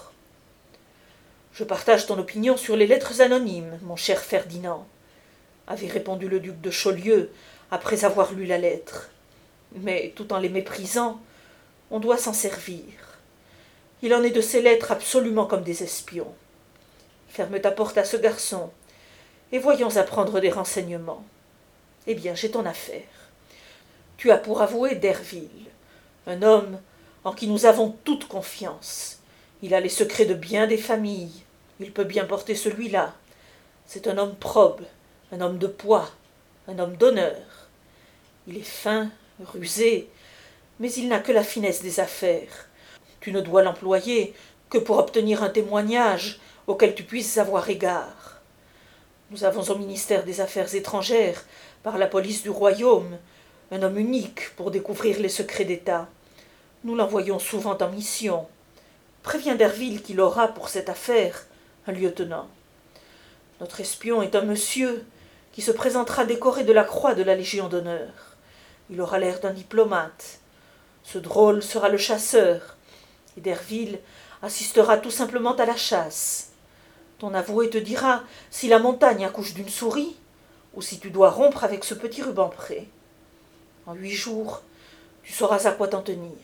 Je partage ton opinion sur les lettres anonymes, mon cher Ferdinand, avait répondu le duc de Chaulieu après avoir lu la lettre. Mais, tout en les méprisant, on doit s'en servir. Il en est de ces lettres absolument comme des espions. Ferme ta porte à ce garçon, et voyons apprendre des renseignements. Eh bien, j'ai ton affaire. Tu as pour avoué Derville, un homme en qui nous avons toute confiance. Il a les secrets de bien des familles. Il peut bien porter celui-là. C'est un homme probe, un homme de poids, un homme d'honneur. Il est fin, rusé, mais il n'a que la finesse des affaires. Tu ne dois l'employer que pour obtenir un témoignage auquel tu puisses avoir égard. Nous avons au ministère des Affaires étrangères, par la police du royaume, un homme unique pour découvrir les secrets d'État. Nous l'envoyons souvent en mission. Préviens Derville qu'il aura, pour cette affaire, un lieutenant. Notre espion est un monsieur qui se présentera décoré de la croix de la Légion d'honneur. Il aura l'air d'un diplomate. Ce drôle sera le chasseur, et Derville assistera tout simplement à la chasse. Ton avoué te dira si la montagne accouche d'une souris, ou si tu dois rompre avec ce petit Rubempré. En huit jours, tu sauras à quoi t'en tenir.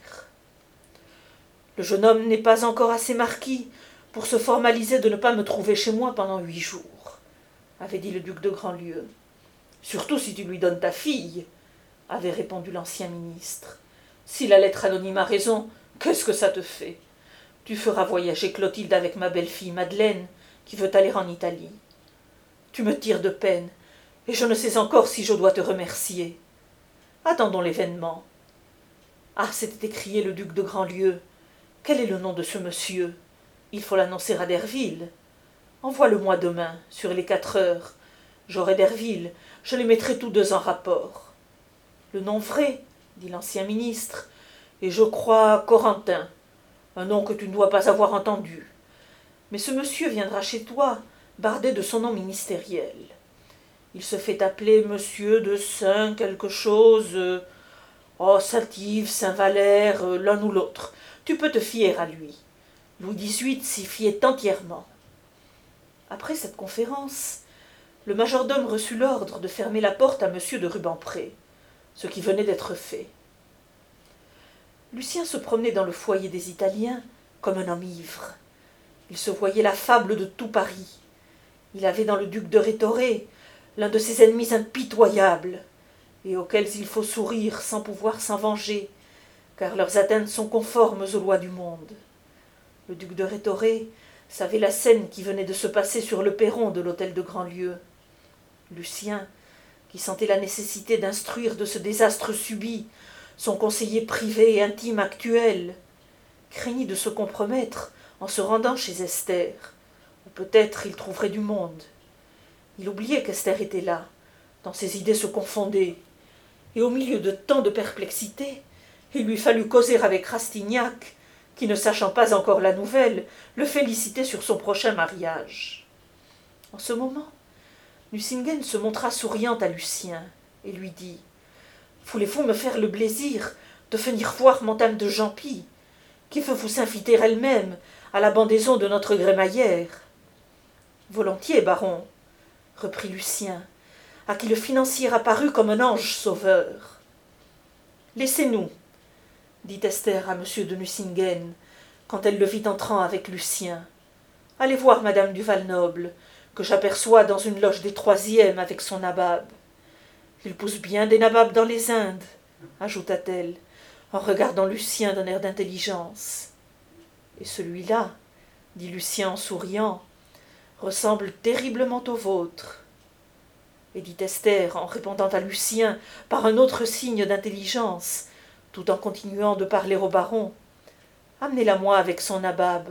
Le jeune homme n'est pas encore assez marquis pour se formaliser de ne pas me trouver chez moi pendant huit jours, avait dit le duc de Grandlieu. Surtout si tu lui donnes ta fille, avait répondu l'ancien ministre. Si la lettre anonyme a raison, qu'est-ce que ça te fait? Tu feras voyager Clotilde avec ma belle-fille Madeleine, qui veut aller en Italie. Tu me tires de peine, et je ne sais encore si je dois te remercier. Attendons l'événement. Ah, s'était écrié le duc de Grandlieu. Quel est le nom de ce monsieur? Il faut l'annoncer à Derville. Envoie-le-moi demain, sur les quatre heures. J'aurai Derville, je les mettrai tous deux en rapport. Le nom vrai, dit l'ancien ministre, et je crois Corentin, un nom que tu ne dois pas avoir entendu. Mais ce monsieur viendra chez toi, bardé de son nom ministériel. Il se fait appeler monsieur de Saint quelque chose, euh, oh, Saint-Yves, Saint-Valère, euh, l'un ou l'autre. Tu peux te fier à lui. Louis dix-huit s'y fiait entièrement. Après cette conférence, Le majordome reçut l'ordre de fermer la porte à monsieur de Rubempré, ce qui venait d'être fait. Lucien se promenait dans le foyer des Italiens comme un homme ivre. Il se voyait la fable de tout Paris. Il avait dans le duc de Rhétoré l'un de ses ennemis impitoyables, et auxquels il faut sourire sans pouvoir s'en venger, car leurs atteintes sont conformes aux lois du monde. Le duc de Rhétoré savait la scène qui venait de se passer sur le perron de l'hôtel de Grandlieu. Lucien, qui sentait la nécessité d'instruire de ce désastre subit son conseiller privé et intime actuel, craignit de se compromettre en se rendant chez Esther, où peut-être il trouverait du monde. Il oubliait qu'Esther était là, tant ses idées se confondaient, et au milieu de tant de perplexités, il lui fallut causer avec Rastignac, qui, ne sachant pas encore la nouvelle, le félicitait sur son prochain mariage. En ce moment, Nucingen se montra souriante à Lucien et lui dit « Voulez-vous me faire le plaisir de venir voir madame de Jampy, qui veut vous inviter elle-même à la bandaison de notre grémaillère ?»« Volontiers, baron, » reprit Lucien, à qui le financier apparut comme un ange sauveur. « Laissez-nous, » dit Esther à monsieur de Nucingen, quand elle le vit entrant avec Lucien. « Allez voir madame du Val-Noble, que j'aperçois dans une loge des troisièmes avec son nabab. Il pousse bien des nababs dans les Indes, ajouta-t-elle, en regardant Lucien d'un air d'intelligence. Et celui-là, dit Lucien en souriant, ressemble terriblement au vôtre. Et dit Esther en répondant à Lucien par un autre signe d'intelligence, tout en continuant de parler au baron. Amenez-la moi avec son nabab.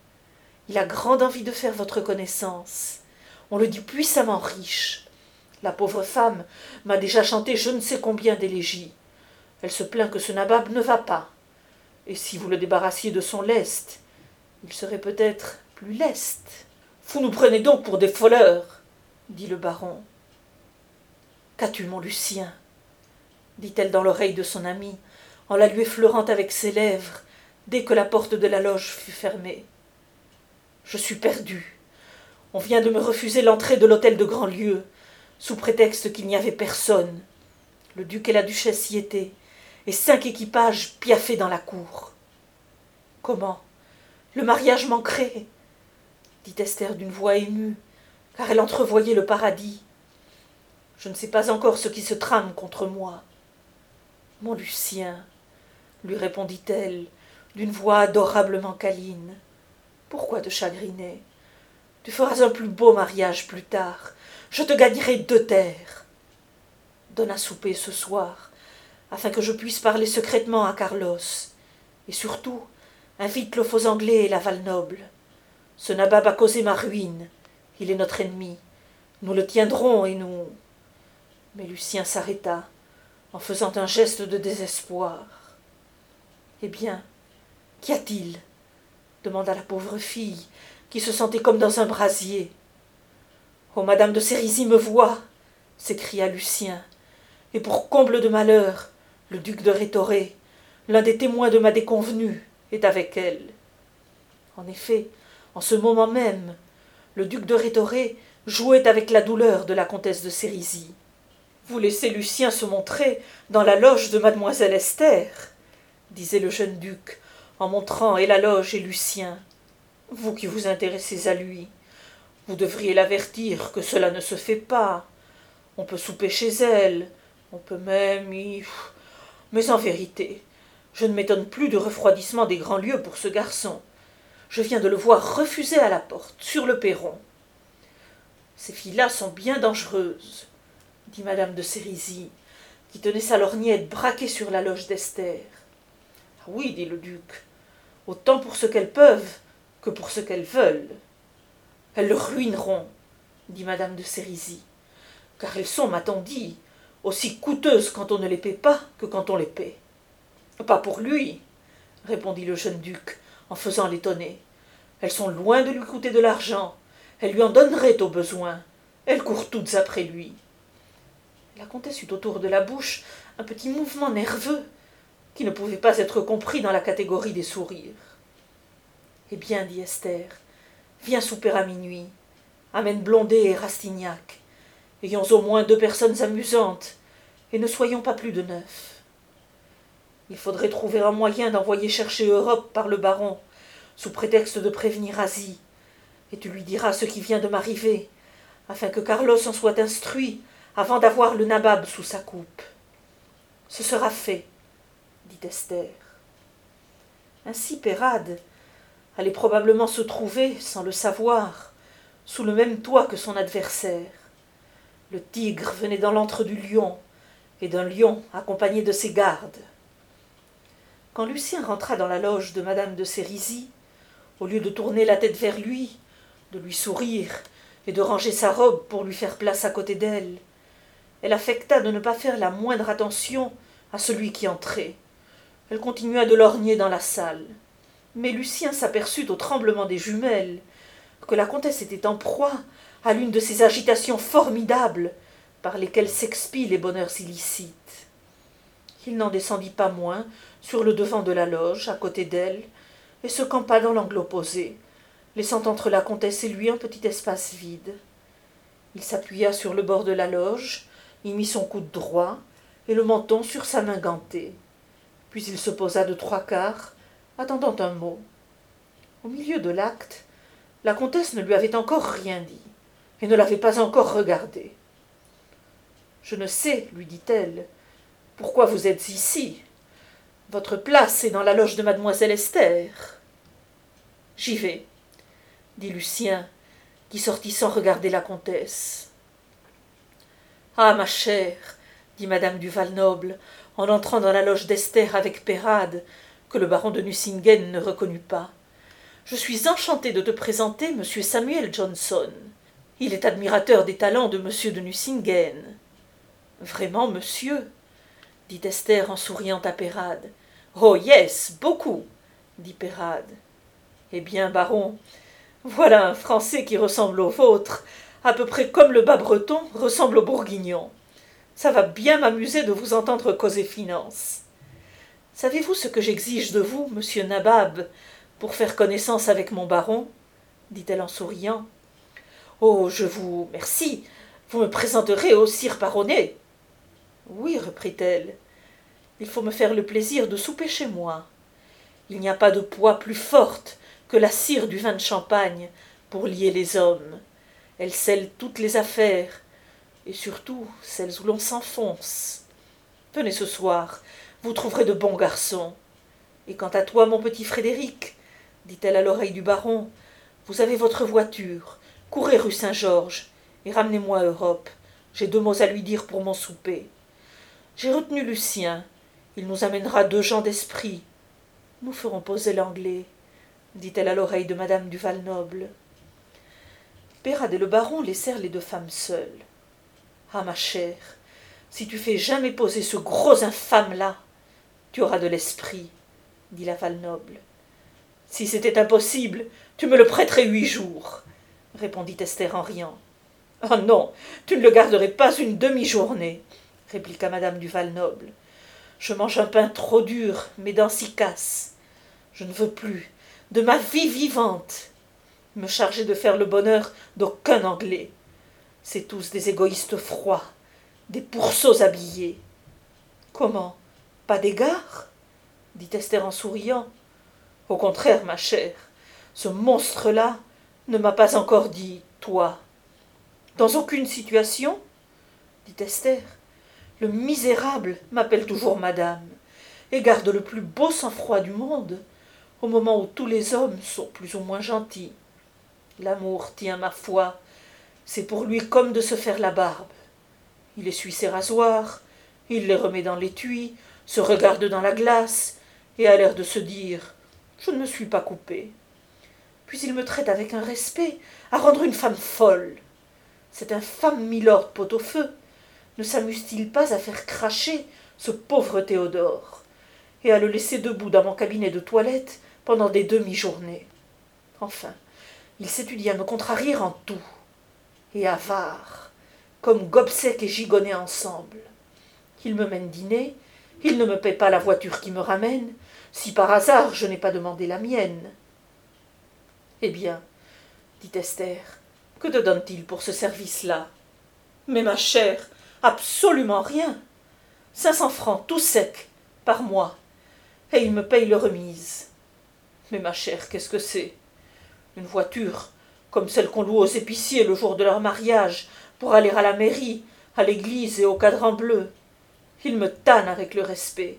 Il a grande envie de faire votre connaissance. On le dit puissamment riche. La pauvre femme m'a déjà chanté je ne sais combien d'élégies. Elle se plaint que ce nabab ne va pas. Et si vous le débarrassiez de son lest, il serait peut-être plus leste. Vous nous prenez donc pour des voleurs, dit le baron. Qu'as-tu, mon Lucien, dit-elle dans l'oreille de son ami, en la lui effleurant avec ses lèvres, dès que la porte de la loge fut fermée. Je suis perdue. On vient de me refuser l'entrée de l'hôtel de Grandlieu, sous prétexte qu'il n'y avait personne. Le duc et la duchesse y étaient, et cinq équipages piaffaient dans la cour. Comment? Le mariage manquerait, dit Esther d'une voix émue, car elle entrevoyait le paradis. Je ne sais pas encore ce qui se trame contre moi. Mon Lucien, lui répondit-elle, d'une voix adorablement câline, pourquoi te chagriner? Tu feras un plus beau mariage plus tard. Je te gagnerai deux terres. Donne à souper ce soir, afin que je puisse parler secrètement à Carlos. Et surtout, invite le faux anglais et la Val-Noble. Ce nabab a causé ma ruine. Il est notre ennemi. Nous le tiendrons et nous... Mais Lucien s'arrêta, en faisant un geste de désespoir. Eh bien, qu'y a-t-il? Demanda la pauvre fille, qui se sentait comme dans un brasier. Oh, madame de Sérisy me voit, s'écria Lucien, et pour comble de malheur, le duc de Rhétoré, l'un des témoins de ma déconvenue, est avec elle. En effet, en ce moment même, le duc de Rhétoré jouait avec la douleur de la comtesse de Sérisy. Vous laissez Lucien se montrer dans la loge de mademoiselle Esther, disait le jeune duc, en montrant et la loge et Lucien. Vous qui vous intéressez à lui, vous devriez l'avertir que cela ne se fait pas. On peut souper chez elle, on peut même y... Mais en vérité, je ne m'étonne plus du refroidissement des grands lieux pour ce garçon. Je viens de le voir refuser à la porte, sur le perron. Ces filles-là sont bien dangereuses, dit madame de Sérisy, qui tenait sa lorgnette braquée sur la loge d'Esther. Ah oui, dit le duc, autant pour ce qu'elles peuvent que pour ce qu'elles veulent. Elles le ruineront, dit madame de Sérisy, car elles sont, m'a-t-on dit, aussi coûteuses quand on ne les paie pas que quand on les paie. Pas pour lui, répondit le jeune duc, en faisant l'étonné. Elles sont loin de lui coûter de l'argent, elles lui en donneraient au besoin, elles courent toutes après lui. La comtesse eut autour de la bouche un petit mouvement nerveux, qui ne pouvait pas être compris dans la catégorie des sourires. Eh bien, dit Esther, viens souper à minuit, amène Blondet et Rastignac, Ayons au moins deux personnes amusantes, et ne soyons pas plus de neuf. Il faudrait trouver un moyen d'envoyer chercher Europe par le baron, sous prétexte de prévenir Asie, et tu lui diras ce qui vient de m'arriver, afin que Carlos en soit instruit avant d'avoir le nabab sous sa coupe. Ce sera fait, dit Esther. Ainsi Peyrade allait probablement se trouver, sans le savoir, sous le même toit que son adversaire. Le tigre venait dans l'antre du lion, et d'un lion accompagné de ses gardes. Quand Lucien rentra dans la loge de madame de Sérisy, au lieu de tourner la tête vers lui, de lui sourire et de ranger sa robe pour lui faire place à côté d'elle, elle affecta de ne pas faire la moindre attention à celui qui entrait. Elle continua de lorgner dans la salle. Mais Lucien s'aperçut au tremblement des jumelles que la comtesse était en proie à l'une de ces agitations formidables par lesquelles s'expient les bonheurs illicites. Il n'en descendit pas moins sur le devant de la loge, à côté d'elle, et se campa dans l'angle opposé, laissant entre la comtesse et lui un petit espace vide. Il s'appuya sur le bord de la loge, y mit son coude droit et le menton sur sa main gantée. Puis il se posa de trois quarts, attendant un mot. Au milieu de l'acte, la comtesse ne lui avait encore rien dit, et ne l'avait pas encore regardé. « Je ne sais, lui dit-elle, pourquoi vous êtes ici. Votre place est dans la loge de mademoiselle Esther. »« J'y vais, » dit Lucien, qui sortit sans regarder la comtesse. « Ah, ma chère, » dit madame du Val-Noble, en entrant dans la loge d'Esther avec Peyrade, que le baron de Nucingen ne reconnut pas. « Je suis enchantée de te présenter monsieur Samuel Johnson. Il est admirateur des talents de monsieur de Nucingen. »« Vraiment, monsieur ?» dit Esther en souriant à Peyrade. « Oh, yes, beaucoup !» dit Peyrade. « Eh bien, baron, voilà un Français qui ressemble au vôtre, à peu près comme le bas-breton ressemble au bourguignon. Ça va bien m'amuser de vous entendre causer finance. Savez-vous ce que j'exige de vous, monsieur Nabab, pour faire connaissance avec mon baron ?» dit-elle en souriant. « Oh, je vous... merci. Vous me présenterez au sire baronnet. »« Oui, reprit-elle. Il faut me faire le plaisir de souper chez moi. Il n'y a pas de poids plus forte que la cire du vin de champagne pour lier les hommes. Elle scelle toutes les affaires, et surtout celles où l'on s'enfonce. Venez ce soir, vous trouverez de bons garçons. Et quant à toi, mon petit Frédéric, dit-elle à l'oreille du baron, vous avez votre voiture, courez rue Saint-Georges, et ramenez-moi Europe. J'ai deux mots à lui dire pour mon souper. J'ai retenu Lucien, il nous amènera deux gens d'esprit. Nous ferons poser l'anglais, dit-elle à l'oreille de madame du Val-Noble. Peyrade et le baron laissèrent les deux femmes seules. « Ah, ma chère, si tu fais jamais poser ce gros infâme-là, tu auras de l'esprit, » dit la Val-Noble. « Si c'était impossible, tu me le prêterais huit jours, » répondit Esther en riant. « Oh non, tu ne le garderais pas une demi-journée, » répliqua madame du Val-Noble. « Je mange un pain trop dur, mes dents s'y cassent. Je ne veux plus, de ma vie vivante, me charger de faire le bonheur d'aucun Anglais. C'est tous des égoïstes froids, des pourceaux habillés. »« Comment, pas d'égard ?» dit Esther en souriant. « Au contraire, ma chère, ce monstre-là ne m'a pas encore dit « toi ». Dans aucune situation, dit Esther. Le misérable m'appelle toujours madame, et garde le plus beau sang-froid du monde, au moment où tous les hommes sont plus ou moins gentils. L'amour tient, ma foi, c'est pour lui comme de se faire la barbe. Il essuie ses rasoirs, il les remet dans l'étui, se regarde dans la glace, et a l'air de se dire « je ne me suis pas coupé ». Puis il me traite avec un respect à rendre une femme folle. Cet infâme milord Pot-au-feu ne s'amuse-t-il pas à faire cracher ce pauvre Théodore et à le laisser debout dans mon cabinet de toilette pendant des demi-journées? Enfin, il s'étudie à me contrarier en tout, et avare, comme Gobseck et Gigonnet ensemble. Il me mène dîner, il ne me paie pas la voiture qui me ramène, si par hasard je n'ai pas demandé la mienne. Eh bien, dit Esther, que te donne-t-il pour ce service-là? Mais ma chère, absolument rien. Cinq cents francs, tout sec, par mois. Et il me paye le remise. Mais ma chère, qu'est-ce que c'est? Une voiture, comme celle qu'on loue aux épiciers le jour de leur mariage, pour aller à la mairie, à l'église et au cadran bleu. Il me tanne avec le respect.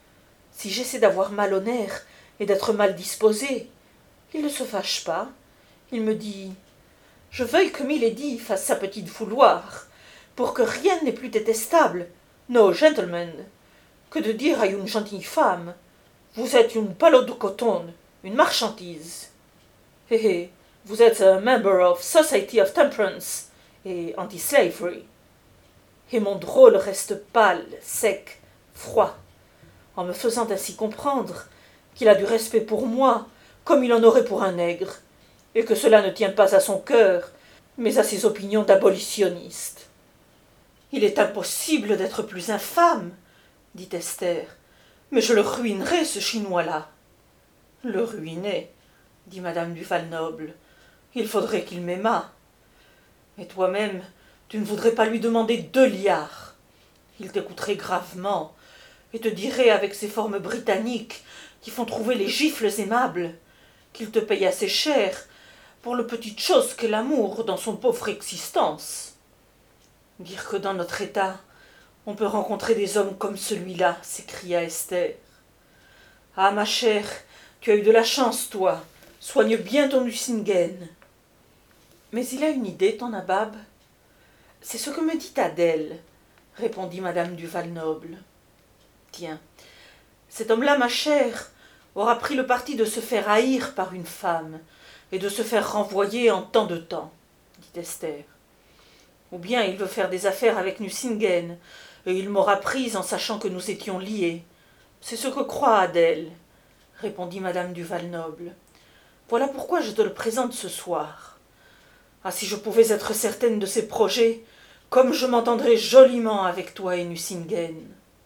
Si j'essaie d'avoir mal au nerf et d'être mal disposée, il ne se fâche pas. Il me dit « Je veuille que Milady fasse sa petite fouloir, pour que rien n'est plus détestable, no gentleman, que de dire à une gentille femme « Vous êtes une palotte de coton, une marchandise. Hé hé, vous êtes un member of Society of Temperance et anti-slavery. » Et mon drôle reste pâle, sec, froid, en me faisant ainsi comprendre qu'il a du respect pour moi, comme il en aurait pour un nègre, et que cela ne tient pas à son cœur, mais à ses opinions d'abolitionnistes. « Il est impossible d'être plus infâme, » dit Esther, « mais je le ruinerai, ce Chinois-là. »« Le ruiner, » dit madame du Val-Noble, « il faudrait qu'il m'aimât. Et toi-même, tu ne voudrais pas lui demander deux liards. Il t'écouterait gravement, et te dirait avec ses formes britanniques qui font trouver les gifles aimables, qu'il te paye assez cher pour le petite chose qu'est l'amour dans son pauvre existence. Dire que dans notre état, on peut rencontrer des hommes comme celui-là, s'écria Esther. Ah, ma chère, tu as eu de la chance, toi. Soigne bien ton Nucingen. Mais il a une idée, ton nabab. C'est ce que me dit Adèle, répondit madame du Val-Noble. Tiens, cet homme-là, ma chère, aura pris le parti de se faire haïr par une femme et de se faire renvoyer en tant de temps, dit Esther. Ou bien il veut faire des affaires avec Nucingen, et il m'aura prise en sachant que nous étions liés. C'est ce que croit Adèle, répondit madame du Val-Noble. Voilà pourquoi je te le présente ce soir. Ah, si je pouvais être certaine de ses projets, comme je m'entendrais joliment avec toi et Nucingen.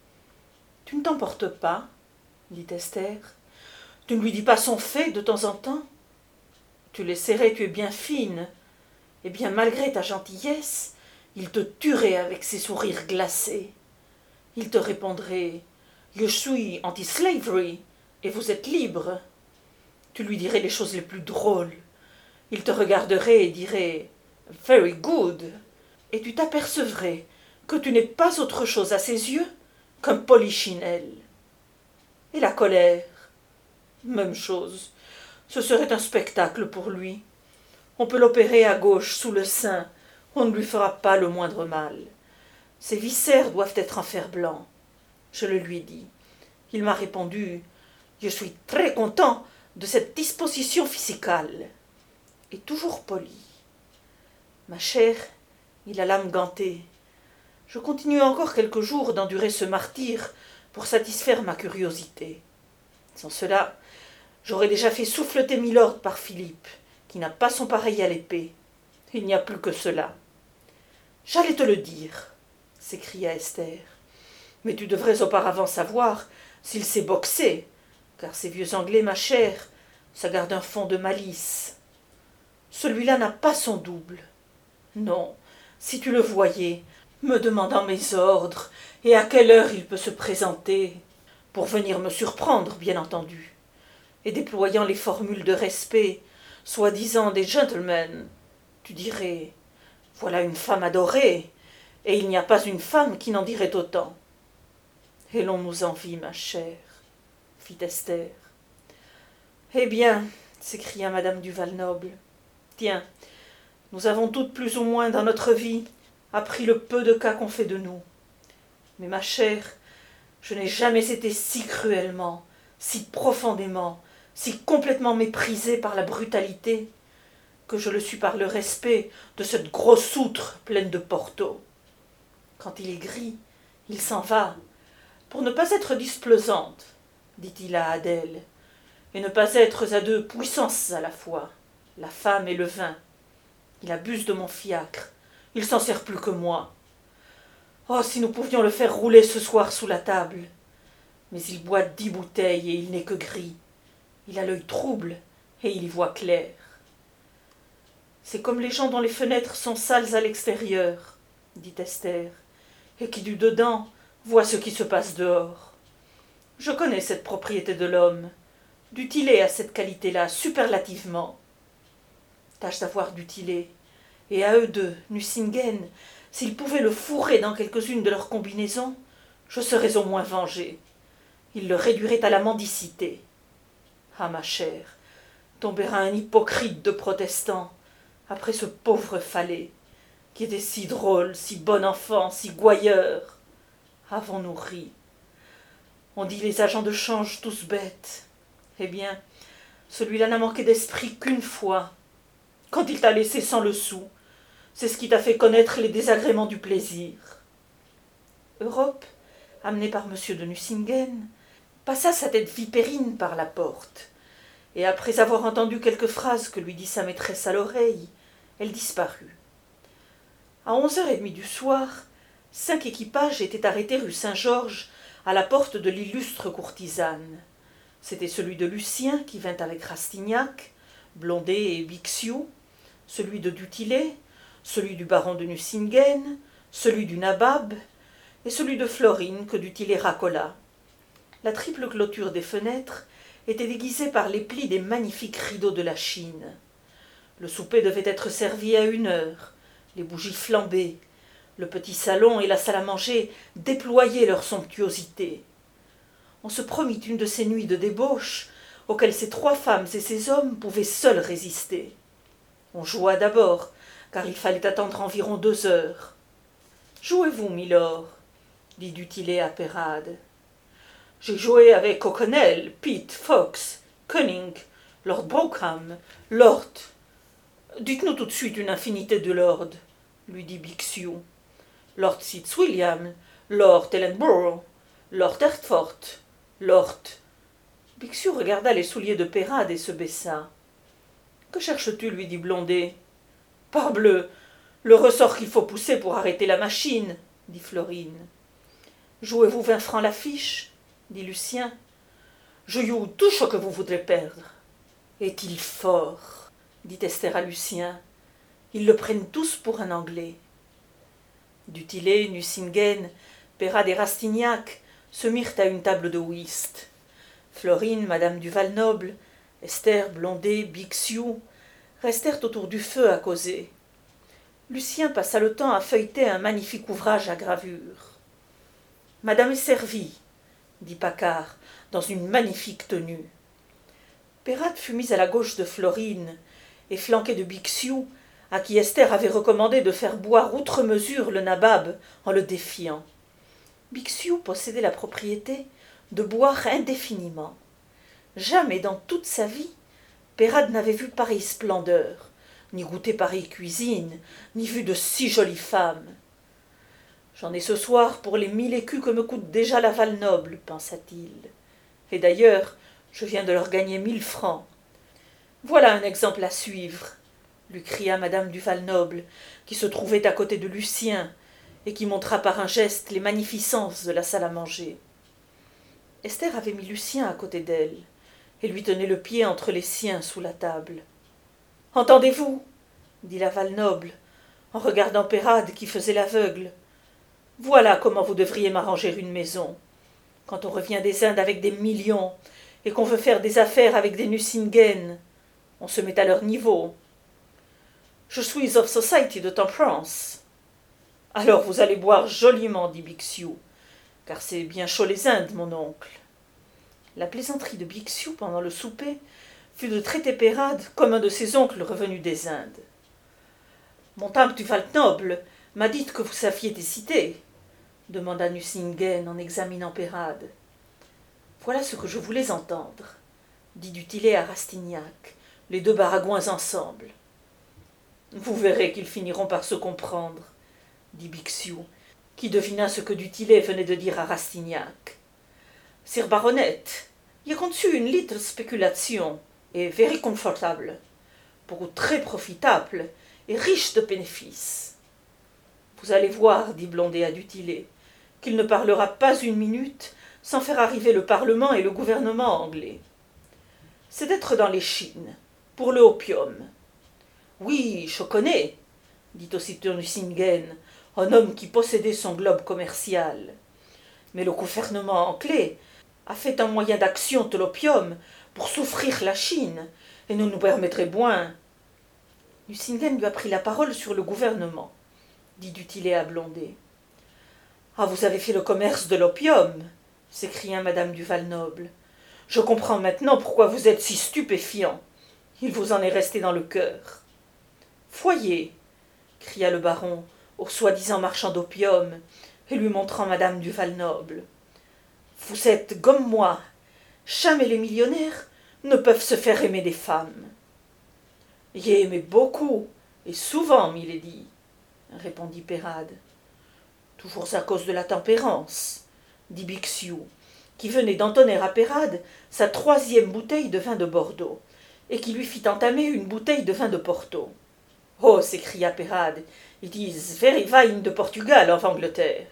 Tu ne t'emportes pas, dit Esther. Tu ne lui dis pas son fait de temps en temps. Tu l'essaierais, tu es bien fine. Eh bien, malgré ta gentillesse, il te tuerait avec ses sourires glacés. Il te répondrait « Je suis anti-slavery et vous êtes libre ». Tu lui dirais les choses les plus drôles. Il te regarderait et dirait « Very good ». Et tu t'apercevrais que tu n'es pas autre chose à ses yeux qu'un polichinelle. Et la colère, même chose. Ce serait un spectacle pour lui. On peut l'opérer à gauche sous le sein, on ne lui fera pas le moindre mal. Ses viscères doivent être en fer blanc. Je le lui dis. Il m'a répondu « Je suis très content de cette disposition physicale. » Et toujours poli. Ma chère, il a l'âme gantée. Je continue encore quelques jours d'endurer ce martyre pour satisfaire ma curiosité. Sans cela, j'aurais déjà fait souffleter Milord par Philippe, qui n'a pas son pareil à l'épée. Il n'y a plus que cela. J'allais te le dire, s'écria Esther. Mais tu devrais auparavant savoir s'il sait boxer, car ces vieux Anglais, ma chère, ça garde un fond de malice. Celui-là n'a pas son double. Non, si tu le voyais, me demandant mes ordres et à quelle heure il peut se présenter, pour venir me surprendre, bien entendu, et déployant les formules de respect, soi-disant des gentlemen, tu dirais « Voilà une femme adorée, et il n'y a pas une femme qui n'en dirait autant. » Et l'on nous envie, ma chère, fit Esther. Eh bien, s'écria madame du Val-Noble, tiens, nous avons toutes plus ou moins dans notre vie appris le peu de cas qu'on fait de nous. Mais ma chère, je n'ai jamais été si cruellement, si profondément, si complètement méprisée par la brutalité, que je le suis par le respect de cette grosse outre pleine de Porto. Quand il est gris, il s'en va, pour ne pas être displaisante, dit-il à Adèle, et ne pas être à deux puissances à la fois, la femme et le vin. Il abuse de mon fiacre, il s'en sert plus que moi. Oh, si nous pouvions le faire rouler ce soir sous la table. Mais il boit dix bouteilles et il n'est que gris. Il a l'œil trouble et il y voit clair. C'est comme les gens dont les fenêtres sont sales à l'extérieur, dit Esther, et qui du dedans voit ce qui se passe dehors. Je connais cette propriété de l'homme. Du Tillet a cette qualité-là, superlativement. Tâche d'avoir du Tillet. Et à eux deux, Nucingen, s'ils pouvaient le fourrer dans quelques-unes de leurs combinaisons, je serais au moins vengé. Ils le réduiraient à la mendicité. Ah, ma chère, tomber à un hypocrite de protestant, après ce pauvre Fallet, qui était si drôle, si bon enfant, si gouailleur. Avons-nous ri? On dit les agents de change tous bêtes. Eh bien, celui-là n'a manqué d'esprit qu'une fois, quand il t'a laissé sans le sou. C'est ce qui t'a fait connaître les désagréments du plaisir. Europe, amenée par M. de Nucingen, passa sa tête vipérine par la porte, et après avoir entendu quelques phrases que lui dit sa maîtresse à l'oreille, elle disparut. À onze heures trente du soir, cinq équipages étaient arrêtés rue Saint-Georges, à la porte de l'illustre courtisane. C'était celui de Lucien, qui vint avec Rastignac, Blondet et Bixiou, celui de du Tillet, celui du baron de Nucingen, celui du Nabab, et celui de Florine que du Tillet racola. La triple clôture des fenêtres était déguisée par les plis des magnifiques rideaux de la Chine. Le souper devait être servi à une heure, les bougies flambées, le petit salon et la salle à manger déployaient leur somptuosité. On se promit une de ces nuits de débauche auxquelles ces trois femmes et ces hommes pouvaient seuls résister. On joua d'abord, car il fallait attendre environ deux heures. « Jouez-vous, milord » dit du Tillet à Peyrade. « J'ai joué avec O'Connell, Pitt, Fox, Cunning, Lord Brougham, Lord... » « Dites-nous tout de suite une infinité de lords, » lui dit Bixiou. « Lord Fitzwilliam, Lord Ellenborough, Lord Hertford, Lord... » Bixiou regarda les souliers de Peyrade et se baissa. « Que cherches-tu » lui dit Blondet. « Parbleu, le ressort qu'il faut pousser pour arrêter la machine, » dit Florine. « Jouez-vous vingt francs la fiche » dit Lucien. « Je joue tout ce que vous voudrez perdre. »« Est-il fort ?» dit Esther à Lucien. « Ils le prennent tous pour un Anglais. » Du Tillet, Nucingen, Peyrade et Rastignac se mirent à une table de whist. Florine, madame du Val-Noble, Esther, Blondet, Bixiou restèrent autour du feu à causer. Lucien passa le temps à feuilleter un magnifique ouvrage à gravure. « Madame est servie, » dit Paccard, dans une magnifique tenue. Peyrade fut mise à la gauche de Florine, et flanqué de Bixiou, à qui Esther avait recommandé de faire boire outre mesure le Nabab en le défiant. Bixiou possédait la propriété de boire indéfiniment. Jamais dans toute sa vie, Peyrade n'avait vu pareille splendeur, ni goûté pareille cuisine, ni vu de si jolies femmes. « J'en ai ce soir pour les mille écus que me coûte déjà la Val-Noble, pensa-t-il. Et d'ailleurs, je viens de leur gagner mille francs. Voilà un exemple à suivre, lui cria madame du Val-Noble, qui se trouvait à côté de Lucien, et qui montra par un geste les magnificences de la salle à manger. Esther avait mis Lucien à côté d'elle, et lui tenait le pied entre les siens sous la table. « Entendez-vous » dit la Val-Noble, en regardant Peyrade qui faisait l'aveugle. « Voilà comment vous devriez m'arranger une maison. Quand on revient des Indes avec des millions, et qu'on veut faire des affaires avec des Nucingen, on se met à leur niveau. Je suis of society de temperance. »« Alors vous allez boire joliment, » dit Bixiou, « car c'est bien chaud les Indes, mon oncle. » La plaisanterie de Bixiou pendant le souper fut de traiter Peyrade comme un de ses oncles revenus des Indes. « Montague du Val-Noble m'a dit que vous saviez décider, » demanda Nucingen en examinant Peyrade. « Voilà ce que je voulais entendre, » dit du Tillet à Rastignac, les deux baragouins ensemble. « Vous verrez qu'ils finiront par se comprendre, » dit Bixiou, qui devina ce que du Tillet venait de dire à Rastignac. « Sir Baronet, y a conçu une little spéculation, et very confortable, beaucoup très profitable et riche de bénéfices. »« Vous allez voir, » dit Blondet à du Tillet, « qu'il ne parlera pas une minute sans faire arriver le Parlement et le gouvernement anglais. C'est d'être dans les Chines, pour le opium. »« Oui, je connais, » dit aussitôt Nucingen, un homme qui possédait son globe commercial. Mais le gouvernement anglais a fait un moyen d'action de l'opium pour souffrir la Chine, et ne nous permettrait point. Nucingen lui a pris la parole sur le gouvernement, dit du Tillet à Blondet. Ah, vous avez fait le commerce de l'opium, s'écria madame du Val-Noble. Je comprends maintenant pourquoi vous êtes si stupéfiant. Il vous en est resté dans le cœur. Voyez, cria le baron au soi-disant marchand d'opium, et lui montrant madame du Val-Noble. Vous êtes comme moi. Jamais les millionnaires ne peuvent se faire aimer des femmes. Y aimé beaucoup, et souvent, milady, répondit Peyrade. Toujours à cause de la tempérance, dit Bixiou, qui venait d'entonner à Peyrade sa troisième bouteille de vin de Bordeaux, et qui lui fit entamer une bouteille de vin de Porto. Oh, s'écria Peyrade, it is very fine de Portugal en Angleterre.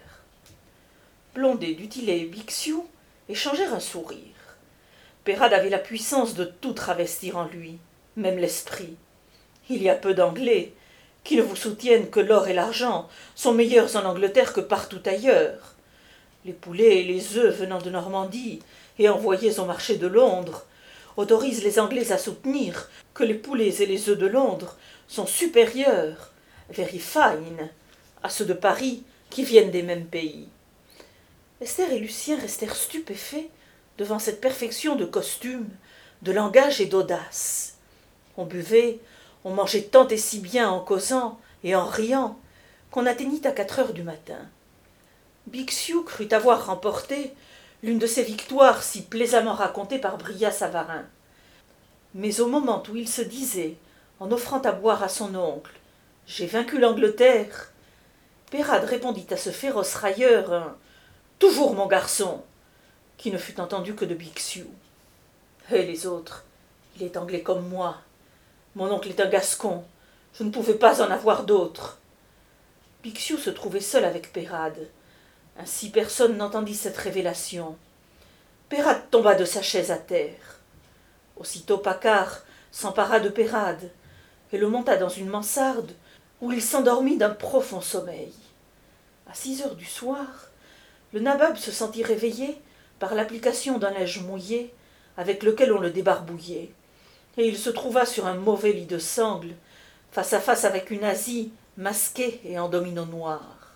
Blondet, du Tillet et Bixiou échangèrent un sourire. Peyrade avait la puissance de tout travestir en lui, même l'esprit. Il y a peu d'Anglais qui ne vous soutiennent que l'or et l'argent sont meilleurs en Angleterre que partout ailleurs. Les poulets et les œufs venant de Normandie et envoyés au marché de Londres autorisent les Anglais à soutenir que les poulets et les œufs de Londres sont supérieurs, very fine, à ceux de Paris qui viennent des mêmes pays. Esther et Lucien restèrent stupéfaits devant cette perfection de costume, de langage et d'audace. On buvait, on mangeait tant et si bien en causant et en riant qu'on atteignit à quatre heures du matin. Bixiou crut avoir remporté l'une de ces victoires si plaisamment racontées par Brillat-Savarin. Mais au moment où il se disait, en offrant à boire à son oncle, « J'ai vaincu l'Angleterre », Peyrade répondit à ce féroce railleur un « Toujours, mon garçon !» qui ne fut entendu que de Bixiou. Et les autres, il est anglais comme moi. Mon oncle est un gascon. Je ne pouvais pas en avoir d'autre. Bixiou se trouvait seul avec Peyrade. Ainsi personne n'entendit cette révélation. Peyrade tomba de sa chaise à terre. Aussitôt Paccard s'empara de Peyrade et le monta dans une mansarde où il s'endormit d'un profond sommeil. À six heures du soir, le nabab se sentit réveillé par l'application d'un linge mouillé avec lequel on le débarbouillait, et il se trouva sur un mauvais lit de sangle, face à face avec une Asie masquée et en domino noir.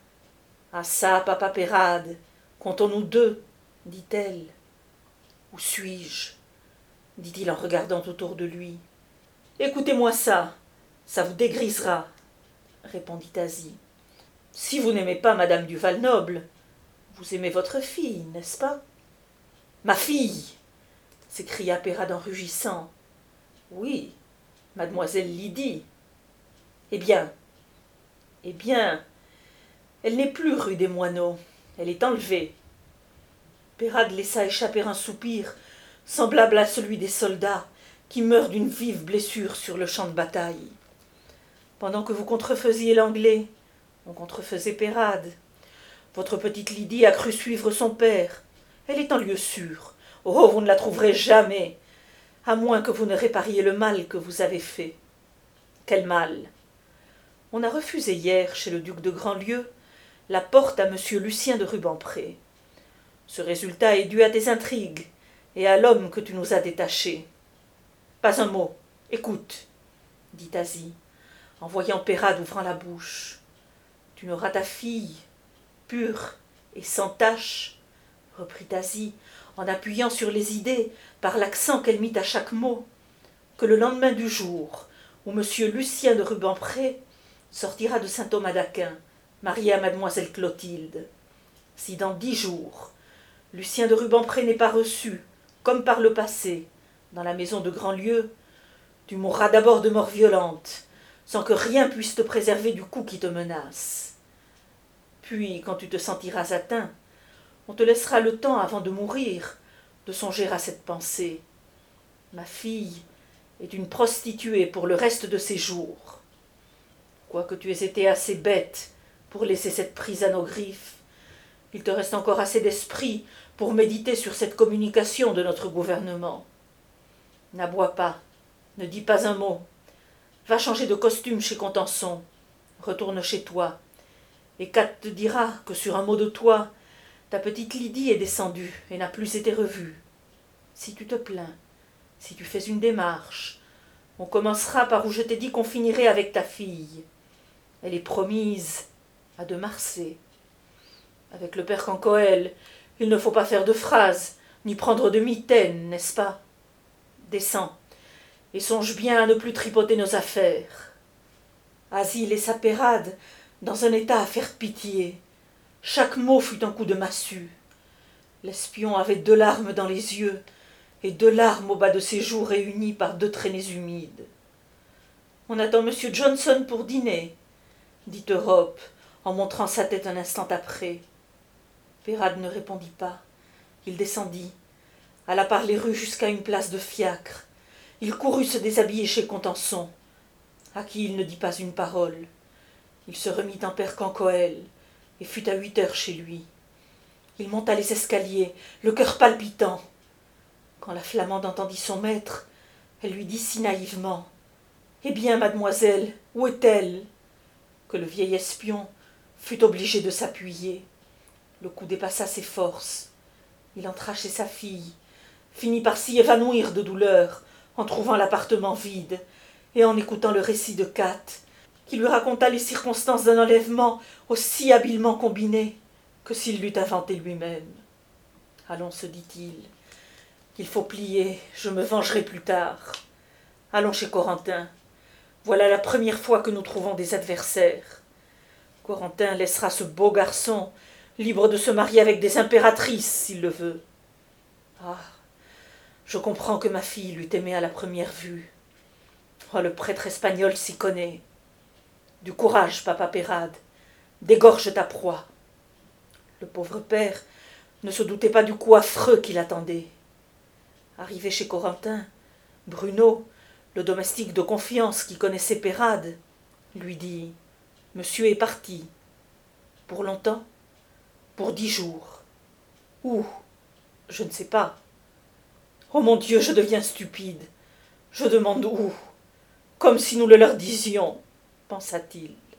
« Ah ça, papa Peyrade, comptons-nous deux, dit-elle. Où suis-je ? Dit-il en regardant autour de lui. Écoutez-moi ça, ça vous dégrisera, répondit Asie. Si vous n'aimez pas madame du Val-Noble, vous aimez votre fille, n'est-ce pas? Ma fille, s'écria Peyrade en rugissant. Oui, mademoiselle Lydie. Eh bien, eh bien, elle n'est plus rue des Moineaux, elle est enlevée. Peyrade laissa échapper un soupir semblable à celui des soldats qui meurent d'une vive blessure sur le champ de bataille. Pendant que vous contrefaisiez l'anglais, on contrefaisait Peyrade. Votre petite Lydie a cru suivre son père. Elle est en lieu sûr. Oh, vous ne la trouverez jamais, à moins que vous ne répariez le mal que vous avez fait. Quel mal? On a refusé hier, chez le duc de Grandlieu, la porte à monsieur Lucien de Rubempré. Ce résultat est dû à tes intrigues et à l'homme que tu nous as détaché. Pas un mot, écoute, dit Asie, en voyant Peyrade ouvrant la bouche. Tu n'auras ta fille, pure et sans tache, reprit Asie, en appuyant sur les idées par l'accent qu'elle mit à chaque mot, que le lendemain du jour où monsieur Lucien de Rubempré sortira de Saint-Thomas d'Aquin, marié à mademoiselle Clotilde. Si dans dix jours, Lucien de Rubempré n'est pas reçu, comme par le passé, dans la maison de Grandlieu, tu mourras d'abord de mort violente, sans que rien puisse te préserver du coup qui te menace. Puis, quand tu te sentiras atteint, on te laissera le temps, avant de mourir, de songer à cette pensée. Ma fille est une prostituée pour le reste de ses jours. Quoique tu aies été assez bête pour laisser cette prise à nos griffes, il te reste encore assez d'esprit pour méditer sur cette communication de notre gouvernement. N'aboie pas, ne dis pas un mot. Va changer de costume chez Contenson. Retourne chez toi et Kat te dira que sur un mot de toi, ta petite Lydie est descendue et n'a plus été revue. Si tu te plains, si tu fais une démarche, on commencera par où je t'ai dit qu'on finirait avec ta fille. Elle est promise à de Marsay. Avec le père Canquoël, il ne faut pas faire de phrases, ni prendre de mitaines, n'est-ce pas? Descends, et songe bien à ne plus tripoter nos affaires. Asile et sa Pérade, dans un état à faire pitié. Chaque mot fut un coup de massue. L'espion avait deux larmes dans les yeux, et deux larmes au bas de ses joues réunies par deux traînées humides. On attend monsieur Johnson pour dîner, dit Europe, en montrant sa tête un instant après. Peyrade ne répondit pas. Il descendit, alla par les rues jusqu'à une place de fiacre. Il courut se déshabiller chez Contenson, à qui il ne dit pas une parole. Il se remit en père Canquoël, et fut à huit heures chez lui. Il monta les escaliers, le cœur palpitant. Quand la Flamande entendit son maître, elle lui dit si naïvement « Eh bien, mademoiselle, où est-elle » que le vieil espion fut obligé de s'appuyer. Le coup dépassa ses forces. Il entra chez sa fille, finit par s'y évanouir de douleur en trouvant l'appartement vide et en écoutant le récit de Kat, qui lui raconta les circonstances d'un enlèvement aussi habilement combiné que s'il l'eût inventé lui-même. « Allons, se dit-il, il faut plier, je me vengerai plus tard. Allons chez Corentin. Voilà la première fois que nous trouvons des adversaires. Corentin laissera ce beau garçon libre de se marier avec des impératrices, s'il le veut. Ah, je comprends que ma fille l'eût aimé à la première vue. Oh, le prêtre espagnol s'y connaît. Du courage, papa Peyrade, dégorge ta proie. » Le pauvre père ne se doutait pas du coup affreux qui l'attendait. Arrivé chez Corentin, Bruno, le domestique de confiance qui connaissait Peyrade, lui dit « Monsieur est parti. Pour longtemps ? Pour dix jours. Où ? Je ne sais pas. Oh mon Dieu, je deviens stupide. Je demande où ? Comme si nous le leur disions, pensa-t-il.